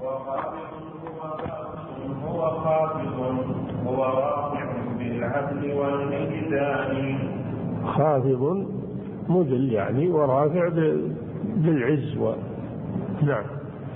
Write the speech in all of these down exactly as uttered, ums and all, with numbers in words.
هو خافض هو رافع بالعدل والميزان. خافض مذل يعني، ورافع بالعز و... نعم.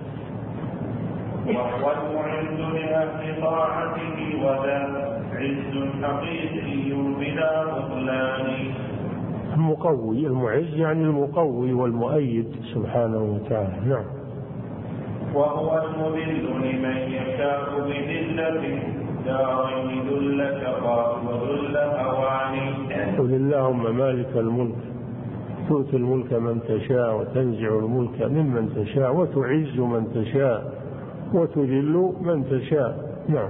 وهو المعز لأهل طاعته وذا عز حقيقي بلا بطلان. المقوي، المعز يعني المقوي والمؤيد سبحانه وتعالى. نعم. وهو المذل لمن يشاء بذلة دارين ذل شقاء وذل هوان. قل اللهم مالك الملك تؤتي الملك من تشاء وتنزع الملك ممن تشاء وتعز من تشاء وتذل من تشاء. نعم.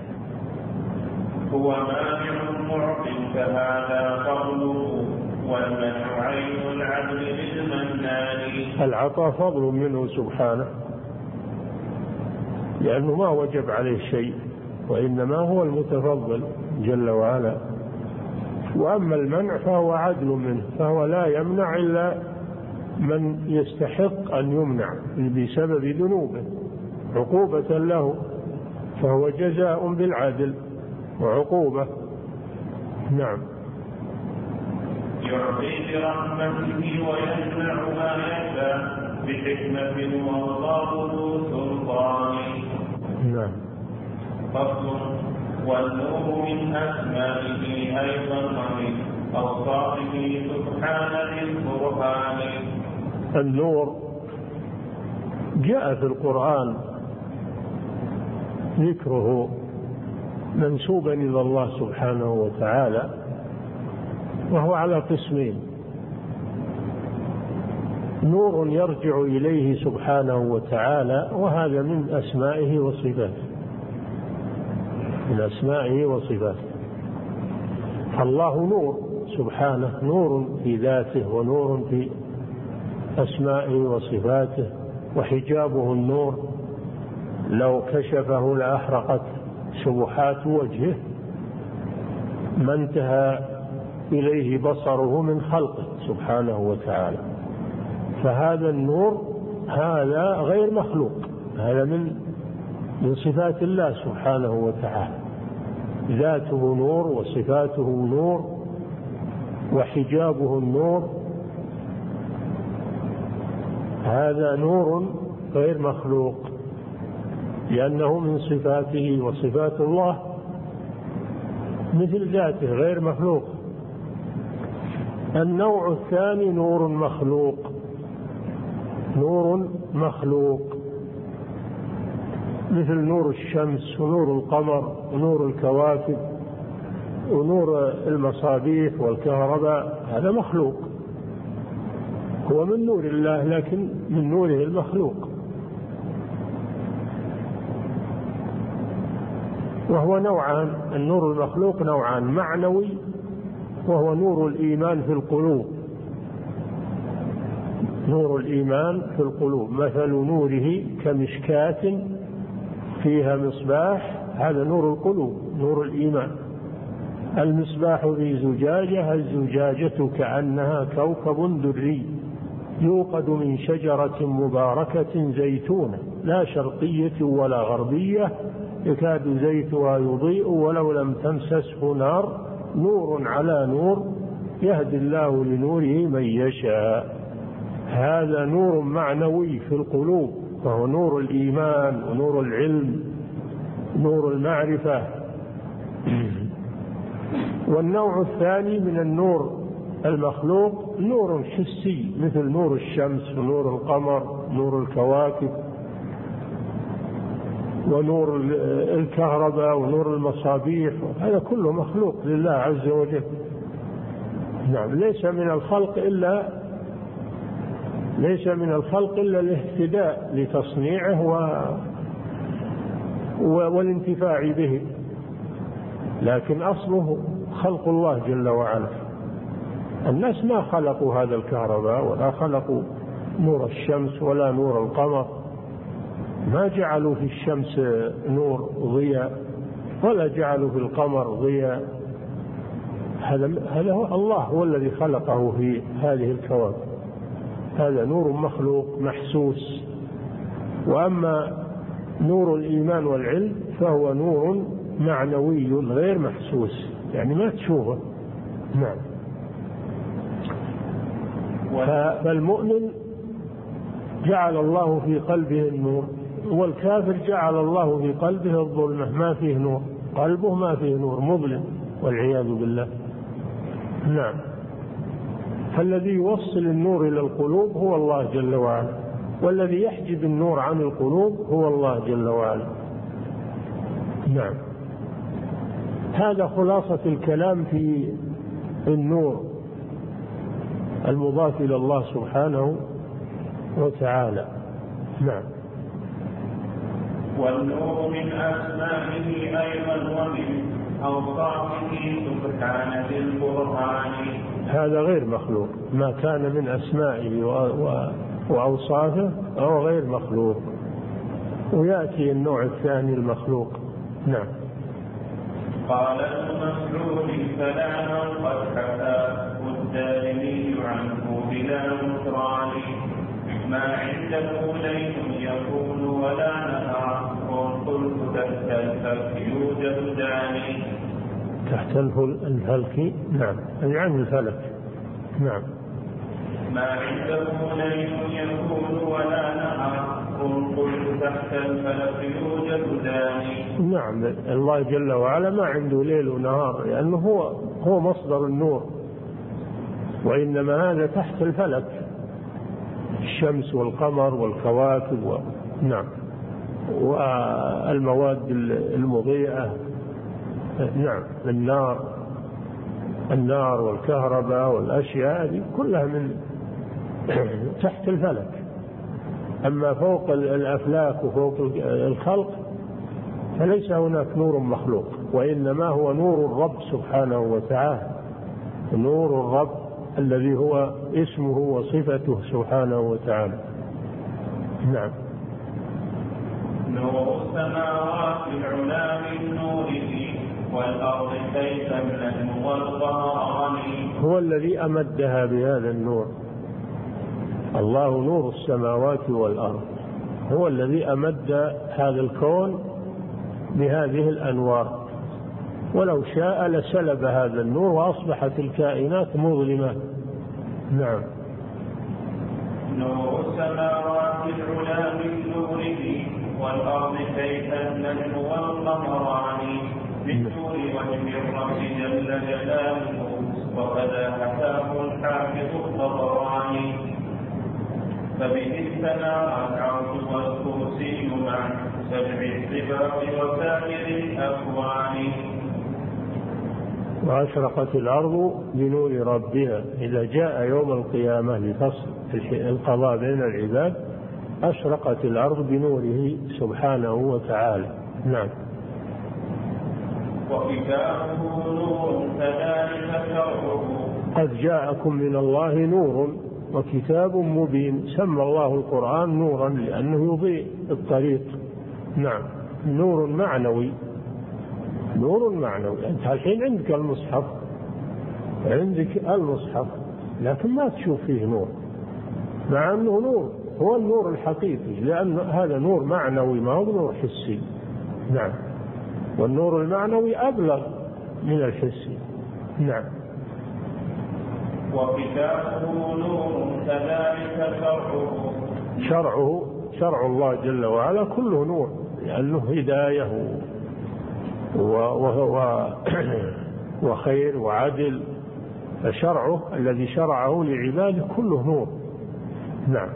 هو مانع معطي فهذا فضله والمنع عين العدل بالمنان. العطاء فضل منه سبحانه، لأنه ما وجب عليه شيء، وإنما هو المتفضل جل وعلا. وأما المنع فهو عدل منه، فهو لا يمنع إلا من يستحق أن يمنع بسبب ذنوبه عقوبة له، فهو جزاء بالعدل وعقوبة. نعم. يعطي برحمته ويمنع ما يشاء بحكمة والله ذو سلطان. نعم. فصل. والنور من أسمائه أيضا ومن أوصافه سبحان ذي البرهان. النور جاء في القرآن ذكره منسوبا إلى الله سبحانه وتعالى، وهو على قسمين: نور يرجع إليه سبحانه وتعالى، وهذا من أسمائه وصفاته، من أسمائه وصفاته. الله نور سبحانه، نور في ذاته ونور في أسمائه وصفاته، وحجابه النور، لو كشفه لأحرقت سبحات وجهه ما انتهى إليه بصره من خلقه سبحانه وتعالى. فهذا النور هذا غير مخلوق، هذا من من صفات الله سبحانه وتعالى، ذاته نور وصفاته نور وحجابه النور، هذا نور غير مخلوق لأنه من صفاته، وصفات الله مثل ذاته غير مخلوق. النوع الثاني نور مخلوق، نور مخلوق مثل نور الشمس ونور القمر ونور الكواكب ونور المصابيح والكهرباء، هذا مخلوق، هو من نور الله لكن من نوره المخلوق. وهو نوعان، النور المخلوق نوعان: معنوي وهو نور الإيمان في القلوب، نور الإيمان في القلوب، مثل نوره كمشكاة فيها مصباح، هذا نور القلوب نور الإيمان. المصباح في زجاجة، الزجاجة كأنها كوكب دري يوقد من شجرة مباركة زيتونة لا شرقية ولا غربية يكاد زيتها يضيء ولو لم تمسسه نار نور على نور يهدي الله لنوره من يشاء. هذا نور معنوي في القلوب، وهو نور الإيمان ونور العلم نور المعرفة. والنوع الثاني من النور المخلوق نور حسي مثل نور الشمس ونور القمر نور الكواكب ونور الكهرباء ونور المصابيح، هذا كله مخلوق لله عز وجل. نعم. ليس من الخلق إلا ليس من الخلق إلا الاهتداء لتصنيعه و... والانتفاع به، لكن أصله خلق الله جل وعلا. الناس ما خلقوا هذا الكهرباء ولا خلقوا نور الشمس ولا نور القمر، ما جعلوا في الشمس نور ضياء ولا جعلوا في القمر ضياء، هذا هو الله هو الذي خلقه في هذه الكواكب، هذا نور مخلوق محسوس. وأما نور الإيمان والعلم فهو نور معنوي غير محسوس، يعني ما تشوفه. نعم. فالمؤمن جعل الله في قلبه النور، والكافر جعل الله في قلبه الظلمة، ما فيه نور، قلبه ما فيه نور، مظلم والعياذ بالله. نعم. فالذي يوصل النور إلى القلوب هو الله جل وعلا، والذي يحجب النور عن القلوب هو الله جل وعلا. نعم. هذا خلاصة الكلام في النور المضاف إلى الله سبحانه وتعالى. نعم. والنور من أسمائه أيضا ومن أوصافه سبحانه بالقرآن. هذا غير مخلوق، ما كان من أسمائه وأوصافه هو غير مخلوق، ويأتي النوع الثاني المخلوق. نعم. قال ابن مسعود كلاما قد حكى الدارمي عنه بلا نكران، ما عنده ليل يكون ولا نهار، قلت تحت الفلك يوجد داني. تحت الفلك. نعم، يعني الفلك. نعم. ما عنده ليل يكون ولا نهار، قلت تحت الفلك يوجد داني. نعم، الله جل وعلا ما عنده ليل ونهار، لأنه هو هو مصدر النور، وإنما هذا تحت الفلك، الشمس والقمر والكواكب و... نعم، والمواد المضيئة. نعم، النار النار والكهرباء والأشياء هذه كلها من تحت الفلك. أما فوق الأفلاك وفوق الخلق فليس هناك نور مخلوق، وإنما هو نور الرب سبحانه وتعالى، نور الرب الذي هو اسمه وصفته سبحانه وتعالى. نعم. نور السماوات العلا من نوره، والأرض كيف النجم والقمران. هو الذي أمدها بهذا النور، الله نور السماوات والأرض، هو الذي أمد هذا الكون بهذه الأنوار، ولو شاء لسلب هذا النور وأصبحت الكائنات مظلمة. نعم. نور السماوات العلا من نوره، والأرض كيف النجم والقمران، من نور وجه الرب جل جلاله، وكذا حكاه الحافظ الطبراني. فبه السماء العرش والكرسي مع سبع الطباق وسائر الأكوان. وأشرقت الأرض بنور ربها، إذا جاء يوم القيامة لفصل القضاء بين العباد أشرقت الأرض بنوره سبحانه وتعالى. نعم. وكتابه نور كذلك شرعه، قد جاءكم من الله نور وكتاب مبين. سمى الله القرآن نورا لأنه يضيء الطريق. نعم، نور معنوي، نور معنوي. أنت الحين عندك المصحف، عندك المصحف لكن ما تشوف فيه نور، مع أنه نور، هو النور الحقيقي، لأن هذا نور معنوي ما هو نور حسي. نعم، والنور المعنوي أبلغ من الحسي. نعم. وكتابه نور كذلك شرعه، شرعه شرع الله جل وعلا كله نور، لأنه هداية وهو وخير وعدل، فشرعه الذي شرعه لعباده كله نور. نعم.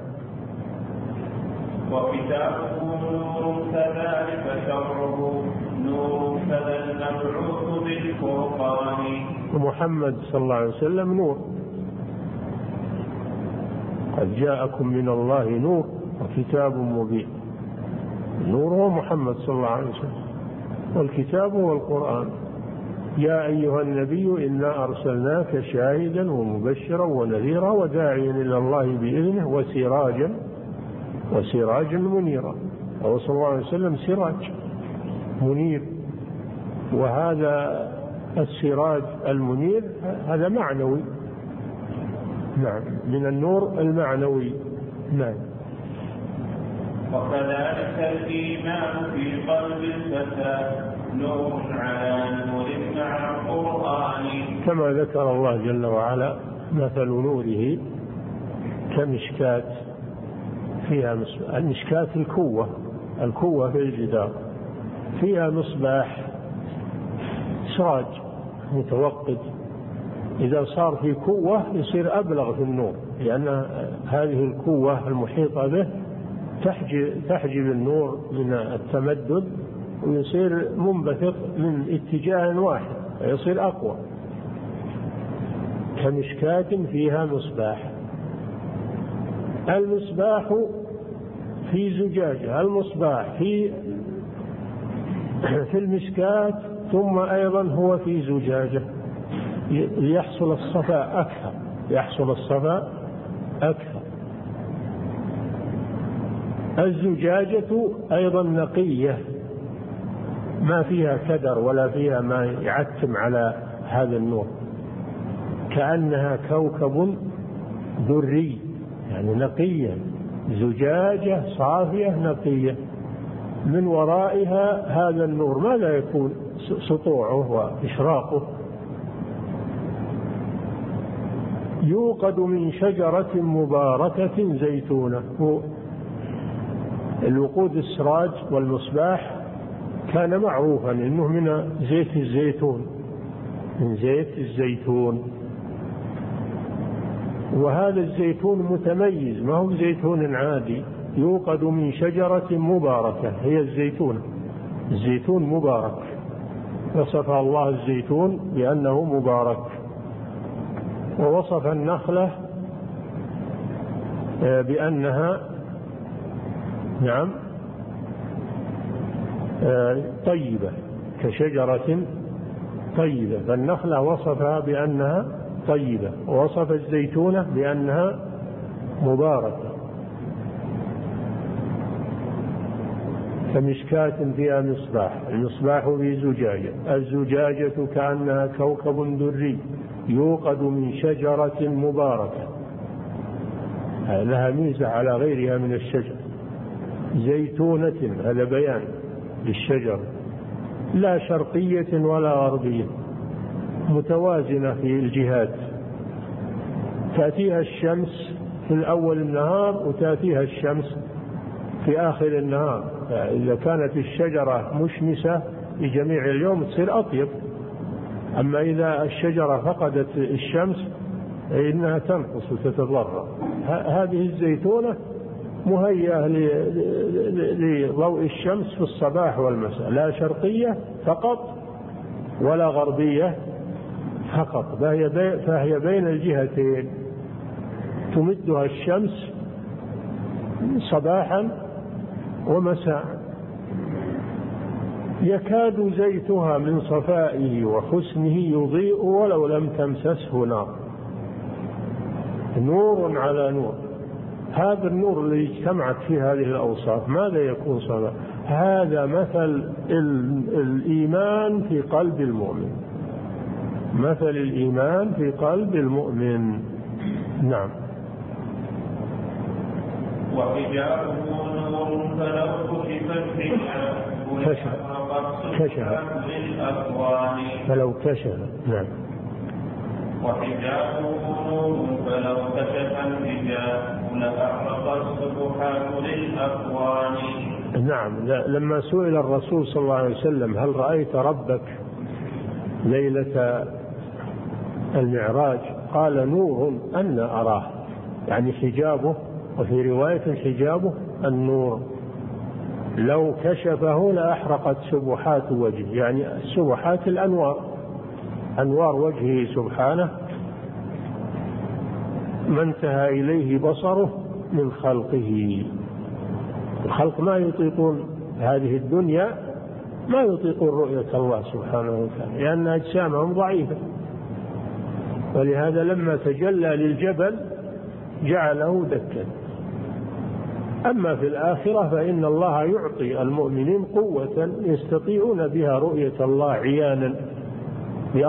وكتابه نور كذلك شرعه، نور كذا المبعوث بالفرقان. ومحمد صلى الله عليه وسلم نور، قد جاءكم من الله نور وكتاب مبين. نور هو محمد صلى الله عليه وسلم، والكتاب هو القرآن. يا أيها النبي إنا أرسلناك شاهدا ومبشرا ونذيرا وداعيا إلى الله بإذنه وسراجا وسراجا منيرا. هو صلى الله عليه وسلم سراج منير، وهذا السراج المنير هذا معنوي. نعم، من النور المعنوي. نعم. وكذلك الإيمان في قلب الفتى نور على نور مع القرآن. كما ذكر الله جل وعلا مثل نوره كمشكاة فيها مصباح. المشكاة الكوة الكوة في الجدار فيها مصباح سراج متوقد، إذا صار في قوة يصير أبلغ في النور، لأن هذه القوة المحيطة به تحجب, تحجب النور من التمدد ويصير منبثق من اتجاه واحد يصير أقوى. كمشكاة فيها مصباح. المصباح في زجاجة، المصباح في في المشكاة ثم أيضا هو في زجاجة ليحصل الصفاء أكثر يحصل الصفاء أكثر. الزجاجة أيضا نقية ما فيها كدر ولا فيها ما يعتم على هذا النور، كأنها كوكب دري، يعني نقية، زجاجة صافية نقية، من ورائها هذا النور ماذا يكون سطوعه وإشراقه. يوقد من شجرة مباركة زيتونة. الوقود السراج والمصباح كان معروفا إنه من زيت الزيتون من زيت الزيتون وهذا الزيتون متميز، ما هو زيتون عادي، يوقد من شجرة مباركة، هي الزيتون الزيتون مبارك، وصف الله الزيتون بأنه مبارك، ووصف النخلة بأنها نعم طيبة كشجرة طيبة، فالنخلة وصفها بأنها طيبة، ووصف الزيتونة بأنها مباركة. كمشكاة فيها مصباح، المصباح في زجاجة، الزجاجة كأنها كوكب دري يوقد من شجرة مباركة، لها ميزة على غيرها من الشجر، زيتونة، هذا بيان للشجر، لا شرقية ولا غربية، متوازنة في الجهات، تأتيها الشمس في الأول النهار وتأتيها الشمس في آخر النهار. إذا كانت الشجرة مشمسة لجميع اليوم تصير أطيب، أما إذا الشجرة فقدت الشمس إنها تنقص وتتضرر. هذه الزيتونة مهيئة لضوء الشمس في الصباح والمساء، لا شرقية فقط ولا غربية فقط، فهي بين الجهتين، تمدها الشمس صباحا ومساء. يكاد زيتها من صفائه وحسنه يضيء ولو لم تمسسه نار. نور على نور. هذا النور اللي اجتمعت فيه هذه الأوصاف ماذا يكون صفاء؟ هذا مثل الإيمان في قلب المؤمن، مثل الإيمان في قلب المؤمن. نعم. وحجابه نور فلو كشف كشف كشف فلو كشف. نعم. وحجابه نور فلو كشف الحجاب لأحرق السبحات للأكوان. نعم. لما سئل الرسول صلى الله عليه وسلم هل رأيت ربك ليلة المعراج قال نور أن أراه، يعني حجابه، وفي رواية حجابه النور، لو كشفه لأحرقت سبحات وجهه، يعني سبحات الأنوار، أنوار وجهه سبحانه ما انتهى إليه بصره من خلقه. الخلق ما يطيقون هذه الدنيا، ما يطيقون رؤية الله سبحانه وتعالى لأن أجسامهم ضعيفة، ولهذا لما تجلى للجبل جعله دكا. أما في الآخرة فإن الله يعطي المؤمنين قوة يستطيعون بها رؤية الله عيانا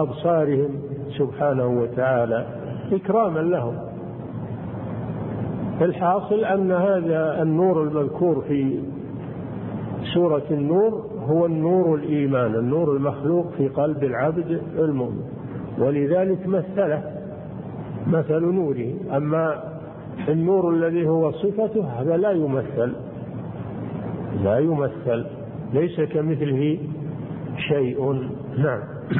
بأبصارهم سبحانه وتعالى إكراما لهم. الحاصل أن هذا النور المذكور في سورة النور هو النور الإيمان، النور المخلوق في قلب العبد المؤمن، ولذلك مثله مثل نوره. أما النور الذي هو صفته هذا لا يمثل، لا يمثل، ليس كمثله شيء. نعم.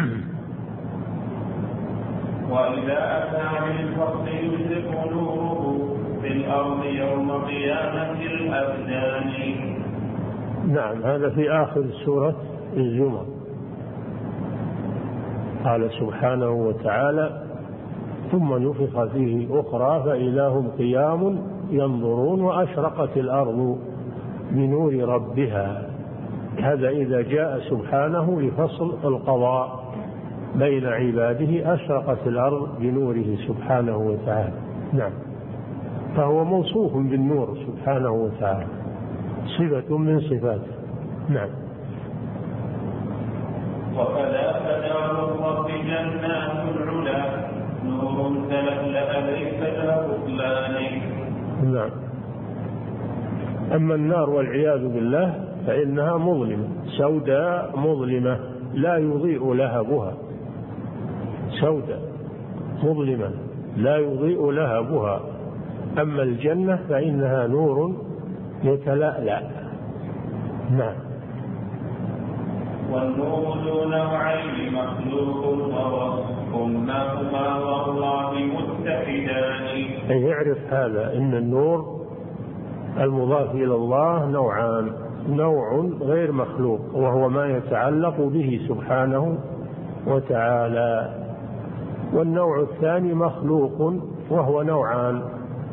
وإذا أتى بالفصل يشرق نوره في الأرض يوم قيامة الأبدان. نعم، هذا في آخر سورة الزمر. قال سبحانه وتعالى: ثم نفخ فيه أخرى فإذا هم قيام ينظرون وأشرقت الأرض بنور ربها. هذا إذا جاء سبحانه لفصل القضاء بين عباده أشرقت الأرض بنوره سبحانه وتعالى. نعم، فهو موصوف بالنور سبحانه وتعالى، صفة من صفاته. نعم. وكذا فدار الرب جنات العلا نور تلألأ ليس له بطلان. نعم. أما النار والعياذ بالله فإنها مظلمة سوداء مظلمة لا يضيء لهبها، سوداء مظلمة لا يضيء لهبها. أما الجنة فإنها نور يتلألأ. نعم. والنور ذو نوعين مخلوق ووصف ما هما والله متحدان. أي يعرف هذا أن النور المضاف إلى الله نوعان: نوع غير مخلوق وهو ما يتعلق به سبحانه وتعالى، والنوع الثاني مخلوق وهو نوعان: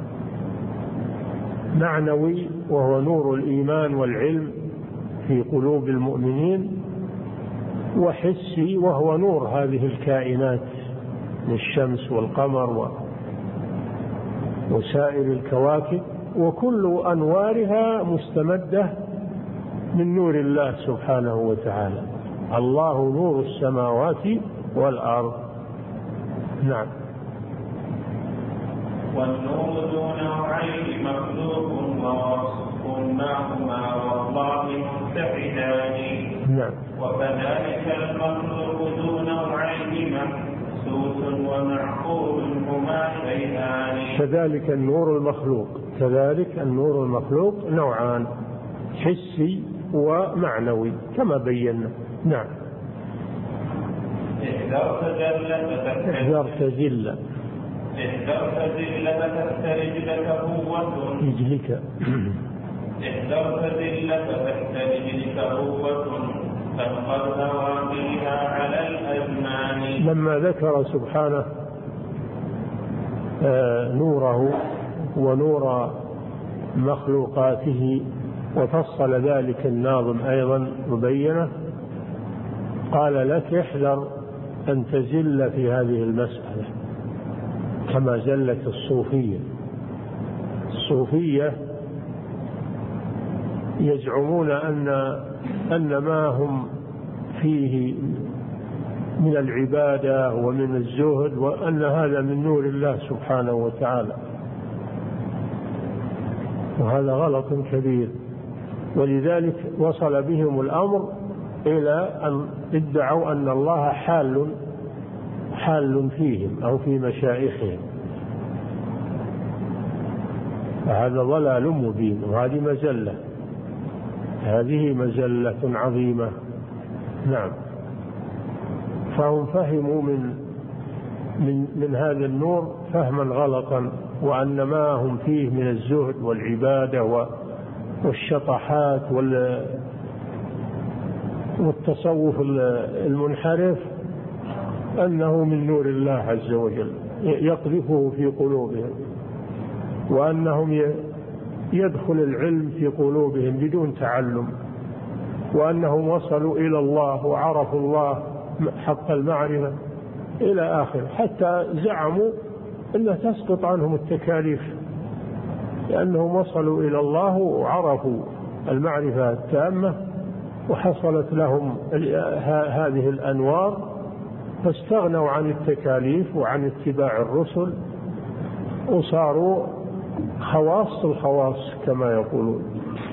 معنوي وهو نور الإيمان والعلم في قلوب المؤمنين، وحسي وهو نور هذه الكائنات الشمس والقمر وسائر الكواكب، وكل أنوارها مستمدة من نور الله سبحانه وتعالى. الله نور السماوات والأرض. نعم. والنور ذو نوعين مخلوق ووصف معهما والله متحدان. نعم. وكذلك المخلوق ذو نوعين محسوس ومعقول هما شيئان. كذلك النور المخلوق كذلك النور المخلوق نوعان: حسي ومعنوي كما بينا. نعم. احذر تزل احذر تزل احذر تزل فتحت رجلك قوة رجلك احذر تزل فتحت رجلك قوة فقد هوى بها على الأزمان. لما ذكر سبحانه نوره ونور مخلوقاته وفصل ذلك الناظم أيضا مبينة، قال لك احذر أن تزل في هذه المسألة كما زلت الصوفية. الصوفية يزعمون أن أن ما هم فيه من العبادة ومن الزهد وأن هذا من نور الله سبحانه وتعالى، وهذا غلط كبير. ولذلك وصل بهم الأمر إلى أن ادعوا أن الله حال حال فيهم أو في مشايخهم، فهذا ضلال مبين، وهذه مزلة هذه مزلة عظيمة. نعم. فهم فهموا من من من هذا النور فهما غلطا، وأن ما هم فيه من الزهد والعبادة والشطحات والتصوف المنحرف أنه من نور الله عز وجل يقذفه في قلوبهم، وأنهم يدخل العلم في قلوبهم بدون تعلم، وأنهم وصلوا إلى الله وعرفوا الله حق المعرفة إلى آخر، حتى زعموا أنها تسقط عنهم التكاليف لأنهم وصلوا إلى الله وعرفوا المعرفة التامة وحصلت لهم هذه الأنوار، فاستغنوا عن التكاليف وعن اتباع الرسل وصاروا خواص الخواص كما يقولون.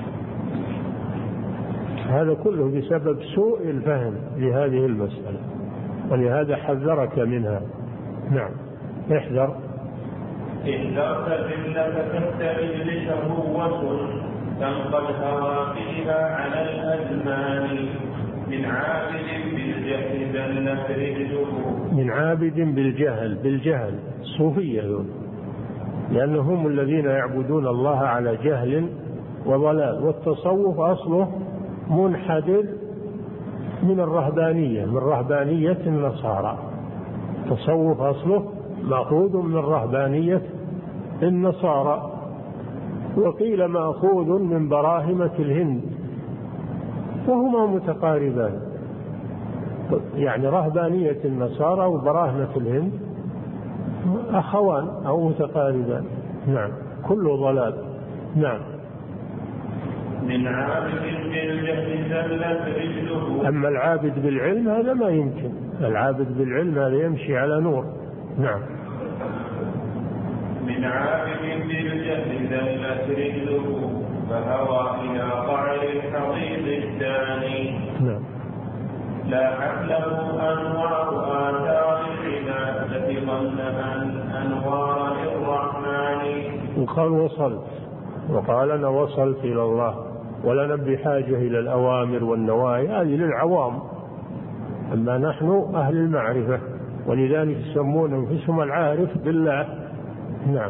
هذا كله بسبب سوء الفهم لهذه المسألة، ولهذا حذرك منها. نعم، احذر. احذرت ذلة تحت رجلك قوة تنقل هواقيها على الأزمان من عابد بالجهل ذلت رجله. من عابد بالجهل، بالجهل صوفية دول، لأنهم الذين يعبدون الله على جهل وضلال. والتصوف أصله منحدر من الرهبانية، من رهبانية النصارى. التصوف أصله مأخوذ من رهبانية النصارى، وقيل مأخوذ من براهمة الهند، وهما متقاربان. يعني رهبانية النصارى وبراهمة الهند أخوان أو متقاربان. نعم، كله ضلال. نعم. من عابد بالجهل زلت رجله. أما العابد بالعلم هذا ما يمكن، العابد بالعلم هذا يمشي على نور. نعم. من عابد بالجهل زلت رجله فهوى إلى قعر الحضيض الثاني. نعم. لا حفله أنوار آثار العبادة ظن أن أنوار للرحمن. وقال وصلت، وقال أنا وصلت إلى الله ولا نبي حاجة إلى الأوامر والنواهي، هذه للعوام، أما نحن أهل المعرفة، ولذلك يسمون أنفسهم العارف بالله. نعم.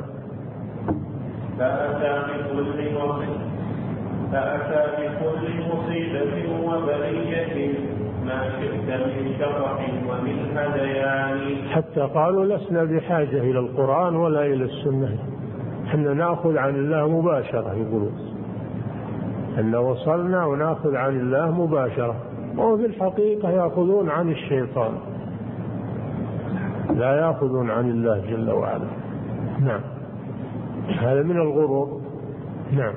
فأتى بكل مصيبة فأتى بكل مصيبة وبلية ما شئت من شرح ومن هديان. حتى قالوا لسنا بحاجة إلى القرآن ولا إلى السنة، حنا نأخذ عن الله مباشرة. يقولون أن وصلنا ونأخذ عن الله مباشرة، وفي الحقيقة يأخذون عن الشيطان، لا يأخذون عن الله جل وعلا. نعم، هذا من الغرور. نعم.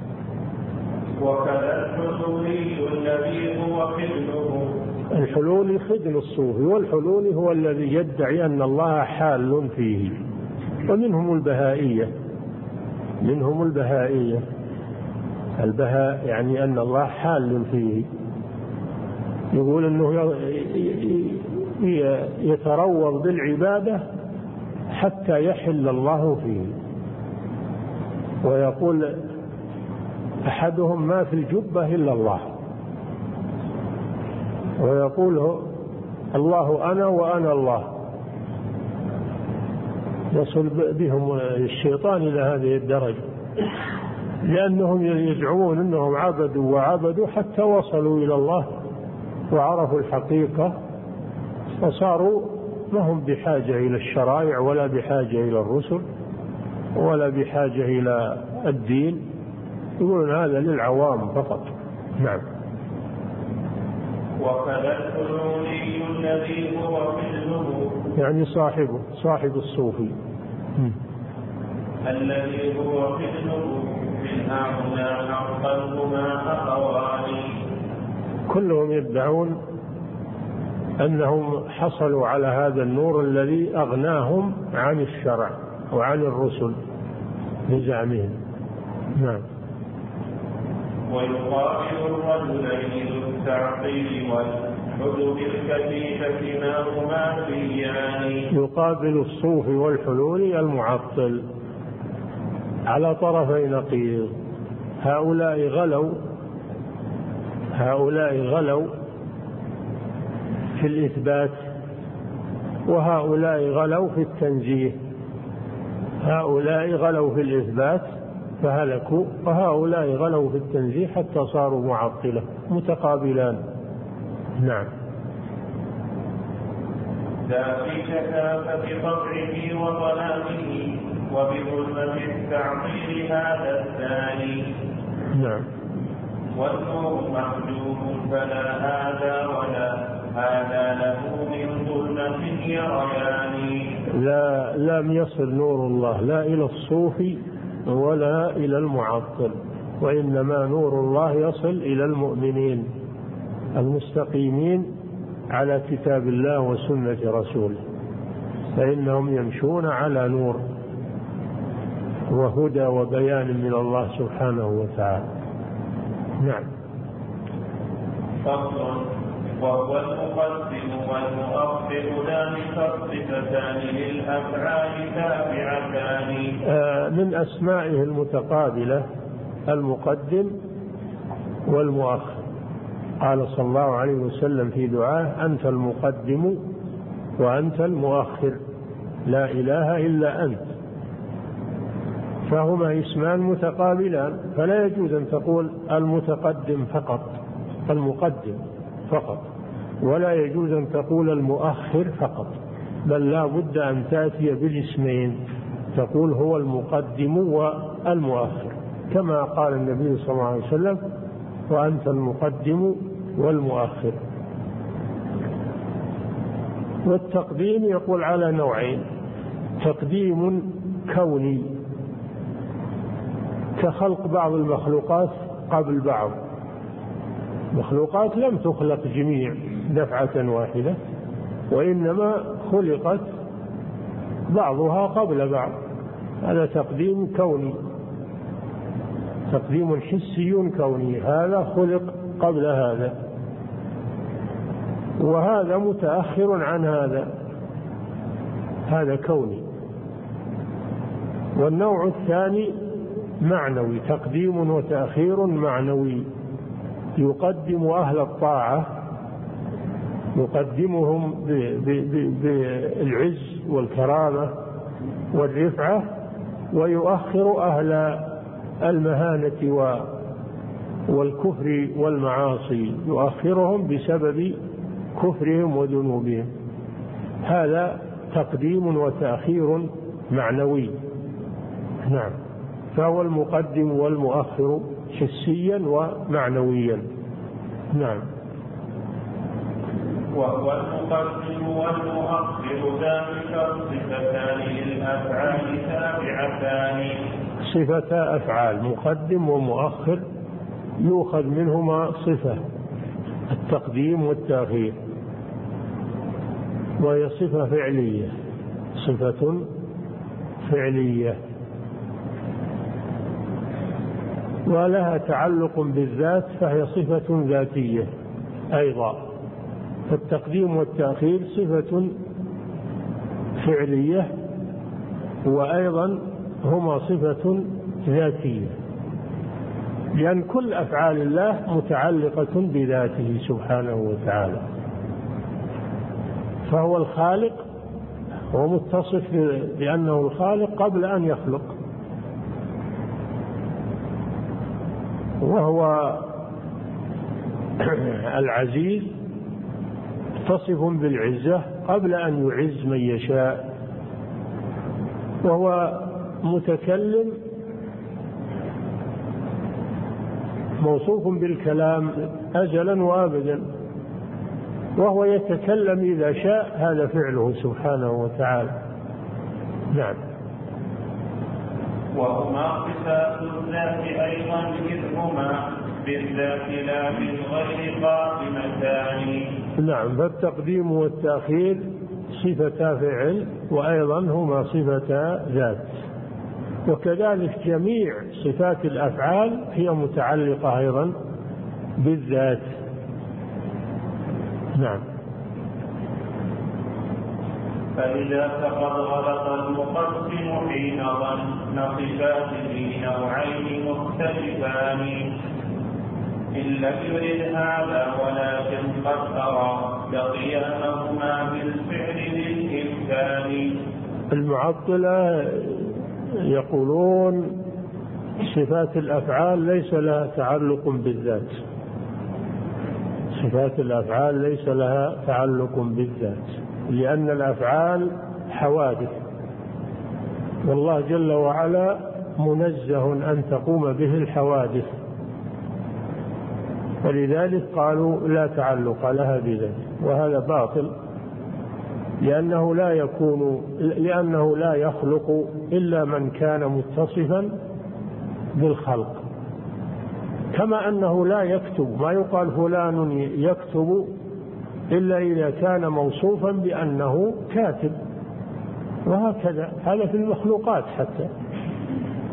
وكذا الحلولي الذي هو خذله. الحلولي خذل الصوفي، والحلولي هو الذي يدعي أن الله حال فيه، ومنهم البهائية. منهم البهائية البهاء يعني أن الله حال فيه، يقول أنه يتروض بالعبادة حتى يحل الله فيه. ويقول أحدهم ما في الجبة إلا الله، ويقول الله أنا وأنا الله. يصل بهم الشيطان إلى هذه الدرجة، لأنهم يزعمون أنهم عبدوا وعبدوا حتى وصلوا إلى الله وعرفوا الحقيقة، وصاروا ما هم بحاجة إلى الشرائع ولا بحاجة إلى الرسل ولا بحاجة إلى الدين. يقولون هذا للعوام فقط. نعم. وكذا الحلولي الذي هو خذله. يعني صاحبه، صاحب الصوفي الذي هو خذله من أعلى حقهما أخواني. كلهم يدعون أنهم حصلوا على هذا النور الذي أغناهم عن الشرع وعن الرسل بزعمهم. نعم. ويقابل الرجلين ذو التعطيل والحلو بالكتيبة ما هما فيان. يقابل الصوفي والحلول المعطل على طرفي نقيض. هؤلاء غلوا هؤلاء غلوا في الإثبات، وهؤلاء غلوا في التنزيه. هؤلاء غلوا في الإثبات فهلكوا، وهؤلاء غلوا في التنزيه حتى صاروا معطلة، متقابلان. نعم. ذا في كثافة طبعه وظلامه وبظلمة التعطيل هذا الثاني. نعم. والنور محجوب فلا هذا ولا هذا له من ظلمة يريان. لا لم يصل نور الله لا إلى الصوفي ولا إلى المعطل، وإنما نور الله يصل إلى المؤمنين المستقيمين على كتاب الله وسنة رسوله، فإنهم يمشون على نور. وهدى وبيان من الله سبحانه وتعالى. نعم. فصل. وهو المقدم والمؤخر ذلك الصفتان للأفعال تابعتان. من أسمائه المتقابلة المقدم والمؤخر. قال صلى الله عليه وسلم في دعاه: أنت المقدم وأنت المؤخر، لا إله إلا أنت. فهما اسمان متقابلان، فلا يجوز أن تقول المتقدم فقط المقدم فقط، ولا يجوز أن تقول المؤخر فقط، بل لا بد أن تأتي بالاسمين، تقول هو المقدم والمؤخر، كما قال النبي صلى الله عليه وسلم: وأنت المقدم والمؤخر. والتقديم يقول على نوعين: تقديم كوني كخلق بعض المخلوقات قبل بعض، مخلوقات لم تخلق جميع دفعة واحدة، وإنما خلقت بعضها قبل بعض، هذا تقديم كوني، تقديم حسي كوني، هذا خلق قبل هذا، وهذا متأخر عن هذا، هذا كوني. والنوع الثاني معنوي، تقديم وتأخير معنوي، يقدم أهل الطاعة، يقدمهم بالعز والكرامة والرفعة، ويؤخر أهل المهانة والكفر والمعاصي، يؤخرهم بسبب كفرهم وذنوبهم. هذا تقديم وتأخير معنوي. نعم. فهو المقدم والمؤخر حسيا ومعنويا. نعم. وهو المقدم والمؤخر ذلك الصفتان للأفعال تابعتان. صفتا أفعال، مقدم ومؤخر، يؤخذ منهما صفة التقديم والتأخير، وهي صفة فعلية، صفة فعلية، ولها تعلق بالذات، فهي صفة ذاتية أيضا. فالتقديم والتأخير صفة فعلية، وأيضا هما صفة ذاتية، لأن كل أفعال الله متعلقة بذاته سبحانه وتعالى، فهو الخالق ومتصف بأنه الخالق قبل أن يخلق، وهو العزيز متصف بالعزة قبل أن يعز من يشاء، وهو متكلم موصوف بالكلام أزلا وأبدا، وهو يتكلم إذا شاء، هذا فعله سبحانه وتعالى. نعم. وهما صفات الذات أيضا، إذ هما بالذات لا بالغير قائمتان. نعم. فالتقديم والتأخير صفتا فعل، وأيضا هما صفتا ذات، وكذلك جميع صفات الأفعال هي متعلقة أيضا بالذات. نعم. فإذا فقد غلط المقدم حين ظن صفاته نوعين مختلفان، إن لم يرد هذا ولكن قد أرى لقيامهما بالفعل للإمكان. المعطلة يقولون صفات الأفعال ليس لها تعلق بالذات، صفات الأفعال ليس لها تعلق بالذات، لأن الأفعال حوادث، والله جل وعلا منزه أن تقوم به الحوادث، فلذلك قالوا لا تعلق لها بذات، وهذا باطل، لأنه لا يكون لأنه لا يخلق إلا من كان متصفا بالخلق، كما أنه لا يكتب، ما يقال فلان يكتب إلا إذا كان موصوفا بأنه كاتب، وهكذا هذا في المخلوقات حتى،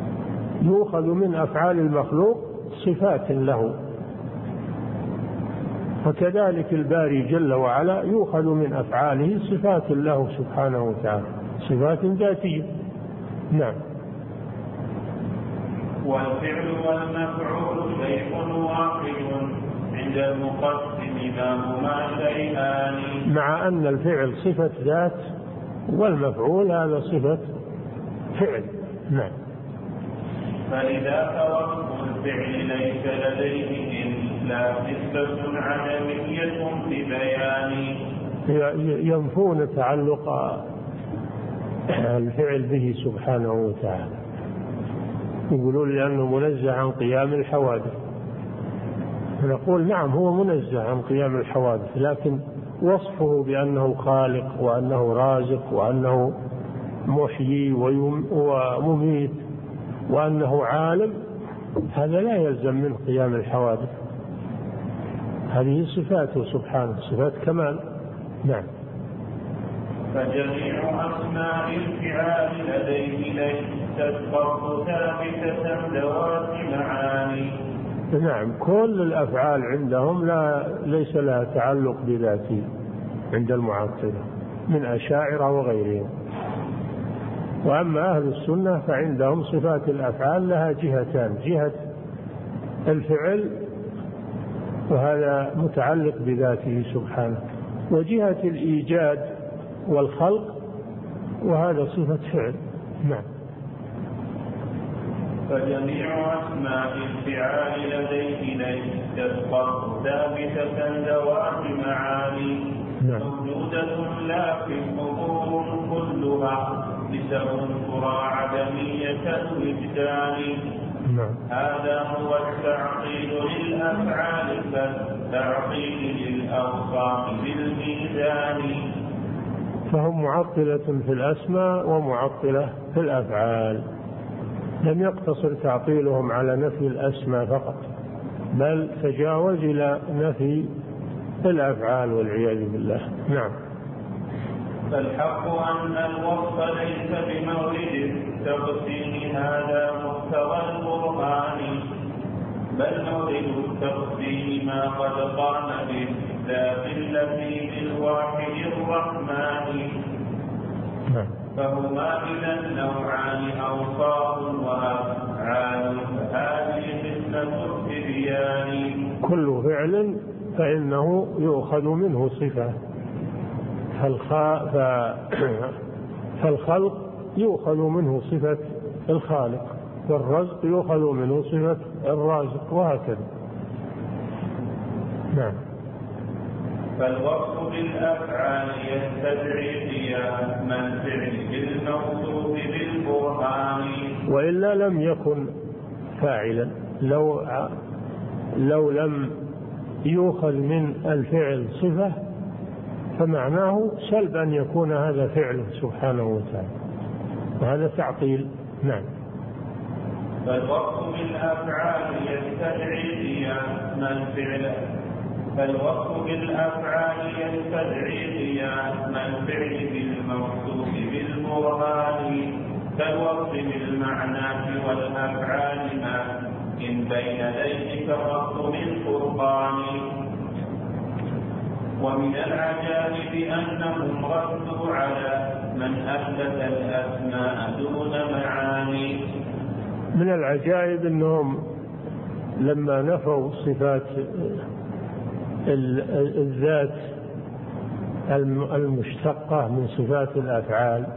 يؤخذ من أفعال المخلوق صفات له، فكذلك الباري جل وعلا يؤخذ من أفعاله صفات له سبحانه وتعالى، صفات ذاتية. نعم. والفعل والمفعول شيء واحد عند المقسم ما هما شيئان، مع أن الفعل صفة ذات والمفعول هذا صفة فعل. نعم. فإذا توقف الفعل ليس لديه إلا نسبة عدمية ببيان، ينفون تعلق الفعل به سبحانه وتعالى، يقولون لأنه منزه عن قيام الحوادث. نقول نعم هو منزه عن قيام الحوادث، لكن وصفه بأنه خالق وأنه رازق وأنه محيي ومميت وأنه عالم، هذا لا يلزم منه قيام الحوادث، هذه صفاته سبحانه، صفات كمال. نعم. فجميع أسماء الفعال لديه ليست قط ثابتة ذوات معاني. نعم، كل الأفعال عندهم لا ليس لها تعلق بذاته عند المعطلة من أشاعرة وغيرهم. وأما أهل السنة فعندهم صفات الأفعال لها جهتان، جهة الفعل وهذا متعلق بذاته سبحانه، وجهة الإيجاد والخلق وهذا صفة فعل. نعم. فجميع أسماء الفعال لديه ليست قط ثابتة ذوات معاني، موجودة لكن حضور كلها بسبب ترى عدمية الوجدان. هذا هو التعطيل للأفعال كالتعطيل للأوصاف بالميزان. فهم معطلة في الأسماء ومعطلة في الأفعال، لم يقتصر تعطيلهم على نفي الأسماء فقط، بل تجاوز إلى نفي الأفعال والعياذ بالله. نعم. فالحق أن الوصف ليس بمورد التقسيم، هذا محتوى القرآن، بل مورد التقسيم ما قد قام بالذات التي بالواحد الرحمن. فهما إذا نوعان أوصاف وأفعال، فهذه قسمة التبيان. كل فعل فإنه يؤخذ منه صفة، فالخلق يؤخذ منه صفة الخالق، والرزق يؤخذ منه صفة الرازق، وهكذا. نعم. فالوصف بالأفعال يستدعي قيام الفعل بالموصوف بالبرهان، وإلا لم يكن فاعلا، لو لو لم يؤخذ من الفعل صفة فمعناه سلب أن يكون هذا فعله سبحانه وتعالى، وهذا تعطيل. نعم. فالوصف بالأفعال يستدعي قيام الفعل فالوصف بالأفعال يستدعي قيام الفعل بالموصوف بالبرهان، كالوصف بالمعنى والأفعال ما إن بين ذلك فرق بالقرآن. ومن العجائب أنهم ردوا على من أثبت الأسماء دون معاني. من العجائب أنهم لما نفوا صفات الذات المشتقة من صفات الأفعال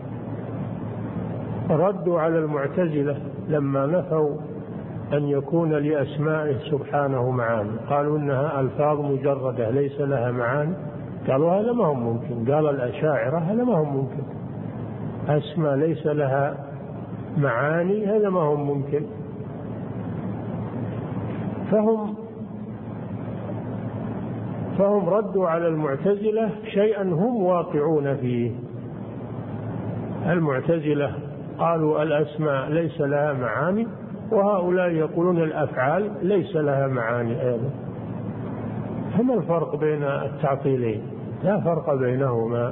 ردوا على المعتزلة لما نفوا أن يكون لأسمائه سبحانه معاني، قالوا إنها ألفاظ مجردة ليس لها معاني. قالوا هذا ما هو ممكن. قال الأشاعرة هذا ما هو ممكن، أسماء ليس لها معاني هذا ما هو ممكن. فهم فهم ردوا على المعتزلة شيئا هم واقعون فيه. المعتزلة قالوا الأسماء ليس لها معاني، وهؤلاء يقولون الأفعال ليس لها معاني أيضا. فما الفرق بين التعطيلين؟ لا فرق بينهما،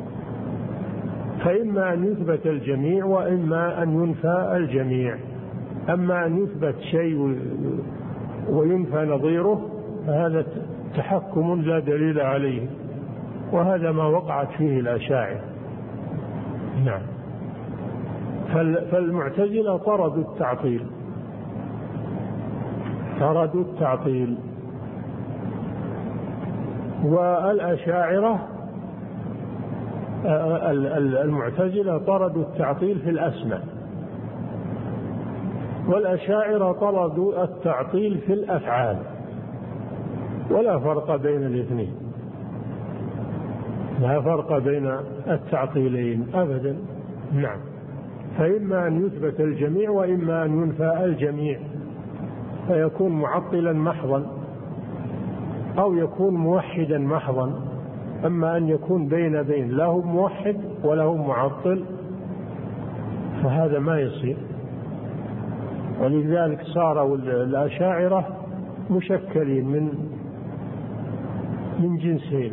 فإما أن يثبت الجميع وإما أن ينفى الجميع. أما أن يثبت شيء وينفى نظيره فهذا تحكم لا دليل عليه، وهذا ما وقعت فيه الأشاعرة. نعم. فالمعتزلة طردوا التعطيل طردوا التعطيل والأشاعرة المعتزلة طردوا التعطيل في الأسماء، والأشاعرة طردوا التعطيل في الأفعال، ولا فرق بين الاثنين، لا فرق بين التعطيلين أبدا. نعم. فإما أن يثبت الجميع وإما أن ينفى الجميع، فيكون معطلا محضا أو يكون موحدا محضا. أما أن يكون بين بين له موحد وله معطل فهذا ما يصير. ولذلك صاروا الأشاعرة مشكلين من من جنسين،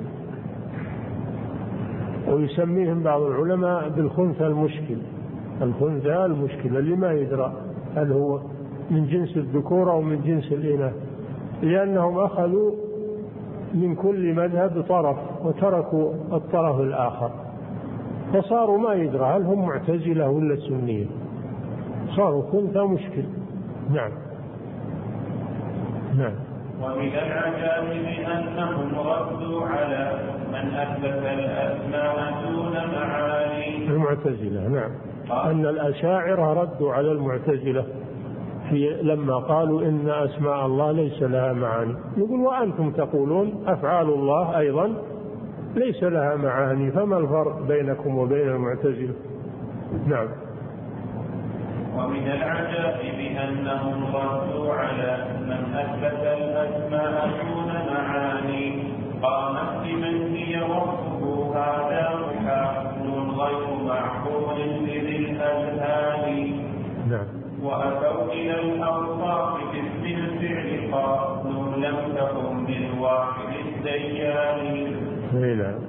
ويسميهم بعض العلماء بالخنثى المشكل. الخنثى المشكل اللي ما يدرى هل هو من جنس الذكور أو من جنس الإناث، لأنهم أخذوا من كل مذهب طرف وتركوا الطرف الآخر، فصاروا ما يدرى هل هم معتزلة ولا سنية، صاروا خنثى مشكل. نعم. نعم. ومن العجائب أنهم ردوا على من أثبت الأسماء دون معاني. المعتزلة. نعم. أن الأشاعرة ردوا على المعتزلة في لما قالوا إن أسماء الله ليس لها معاني. يقول وأنتم تقولون أفعال الله أيضا ليس لها معاني، فما الفرق بينكم وبين المعتزلة؟ نعم. ومن العجائب أنهم ردوا على من أثبت الأسماء دون معاني، قامت بمن هي وصفه هذا محال غير معقول لذي الأذهان. نعم. وأتوا إلى الأوصاف باسم الفعل قالوا لم تكن بالواحد الديان. نعم.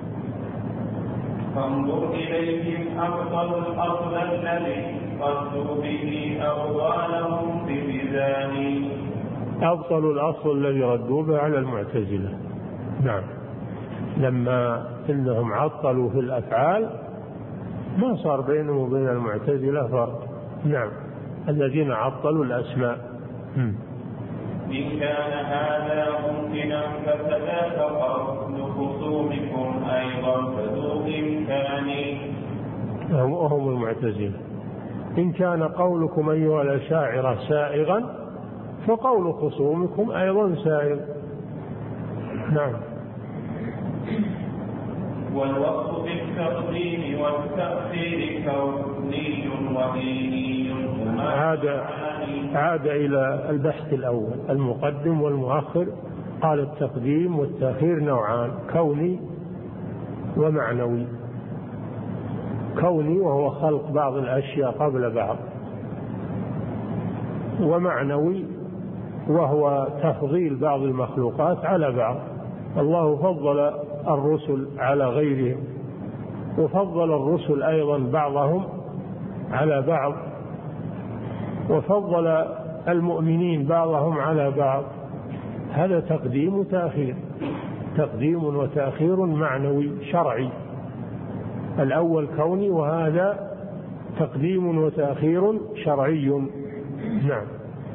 فانظر إليهم أفضل الأصل الذي قصدوا به أقوالهم بميزان. أفضل الأصل الذي ردوا به على المعتزلة. نعم. لما إنهم عطلوا في الأفعال ما صار بينهم وبين المعتزلة فرق. نعم. الذين عطلوا الأسماء. إن كان هذا ممكنا فكذاك قصد خصومكم أيضا فذو إمكان. وهم المعتزلة. إن كان قولكم أيها الأشاعرة سائغا فقول خصومكم أيضا سائغ. نعم. والوصف بالتقديم والتأخير كوني وديني. عاد عاد إلى البحث الأول المقدم والمؤخر. قال التقديم والتأخير نوعان، كوني ومعنوي. كوني وهو خلق بعض الأشياء قبل بعض، ومعنوي وهو تفضيل بعض المخلوقات على بعض. الله فضل الرسل على غيرهم، وفضل الرسل أيضا بعضهم على بعض، وفضل المؤمنين بعضهم على بعض. هذا تقديم وتأخير، تقديم وتأخير معنوي شرعي. الأول كوني وهذا تقديم وتأخير شرعي. نعم.